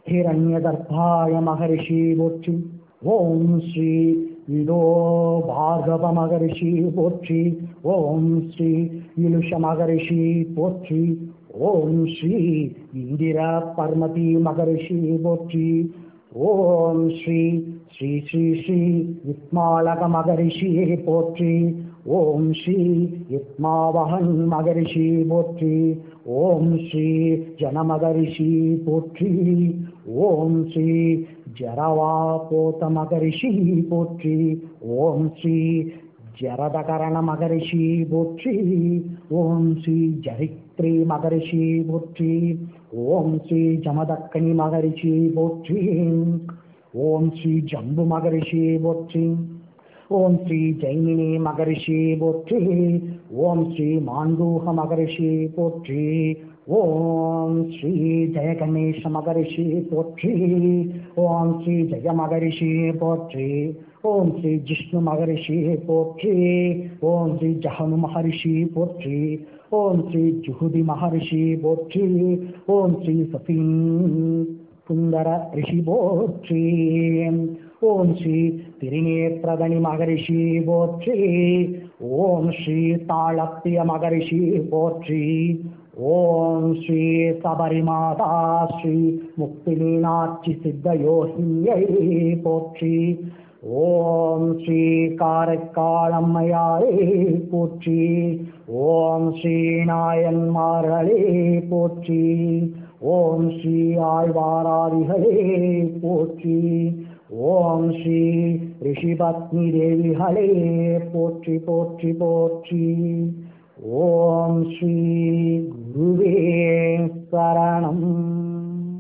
ஹிரண்யதர்பாய மகரிஷி போற்றி. ஓம் ஸ்ரீ இதோ பார்கவ மகரிஷி போற்றி. ஓம் ஸ்ரீ இலுஷ மகரிஷி போற்றி. ஓம் ஸ்ரீ இந்திரா பர்மதி மகரிஷி போற்றி. ஓம் ஸ்ரீ ஸ்ரீ ஸ்ரீ ஸ்ரீ வித்மாலக மகரிஷி போற்றி. ஓம் ஸ்ரீ யுத்மாவகன் மகரிஷி போற்றி. ஓம் ஸ்ரீ ஜனமகரிஷி போற்றி. ஓம் ஸ்ரீ ஜரவாபோத மகரிஷி போற்றி. ஓம் ஸ்ரீ ஜரதகரண மகரிஷி போற்றி. ஓம் ஸ்ரீ ஜரித்ரி மகரிஷி போற்றி. ஓம் ஸ்ரீ ஜமதக்கனி மகரிஷி போற்றி. ஓம் ஸ்ரீ ஜம்பு மகரிஷி போற்றி. ஓம் ஸ்ரீ ஜெய்மினி மகரிஷி போற்றி. ஓம் ஸ்ரீ மாண்டூக மகரிஷி போற்றி. ஓம் ஸ்ரீ ஜெய கணேஷ மகரிஷி போற்றி. ஓம் ஸ்ரீ ஜெய மகரிஷி போற்றி. ஓம் ஸ்ரீ ஜிஷ்ணு மகரிஷி போற்றி. ஓம் ஸ்ரீ ஜஹனு மகரிஷி போற்றி. ஓம் ஸ்ரீ ஜுஹுதி மகரிஷி போற்றி. ஓம் ஸ்ரீ சஃபீன் சுந்தர ரிஷி போற்றி. ஓம் ஸ்ரீ திருநேத்ரதனி மகரிஷி போற்றி. ஓம் ஸ்ரீ தாளப்பிய மகரிஷி போற்றி. ஓம் ஸ்ரீ சபரிமாதா ஸ்ரீ முக்தி மீனாட்சி சித்த யோகியை போற்றி. ஓம் ஸ்ரீ காரைக்காலம்மையாரே போற்றி. ஓம் ஸ்ரீ நாயன்மார்களே போற்றி. ஓம் ஸ்ரீ ஆழ்வாராதிகளே போற்றி. ஓம் ஸ்ரீ ரிஷிபத்னி தேவிகளே போற்றி போற்றி போற்றி. ஓம் ஸ்ரீ குருவே சரணம்.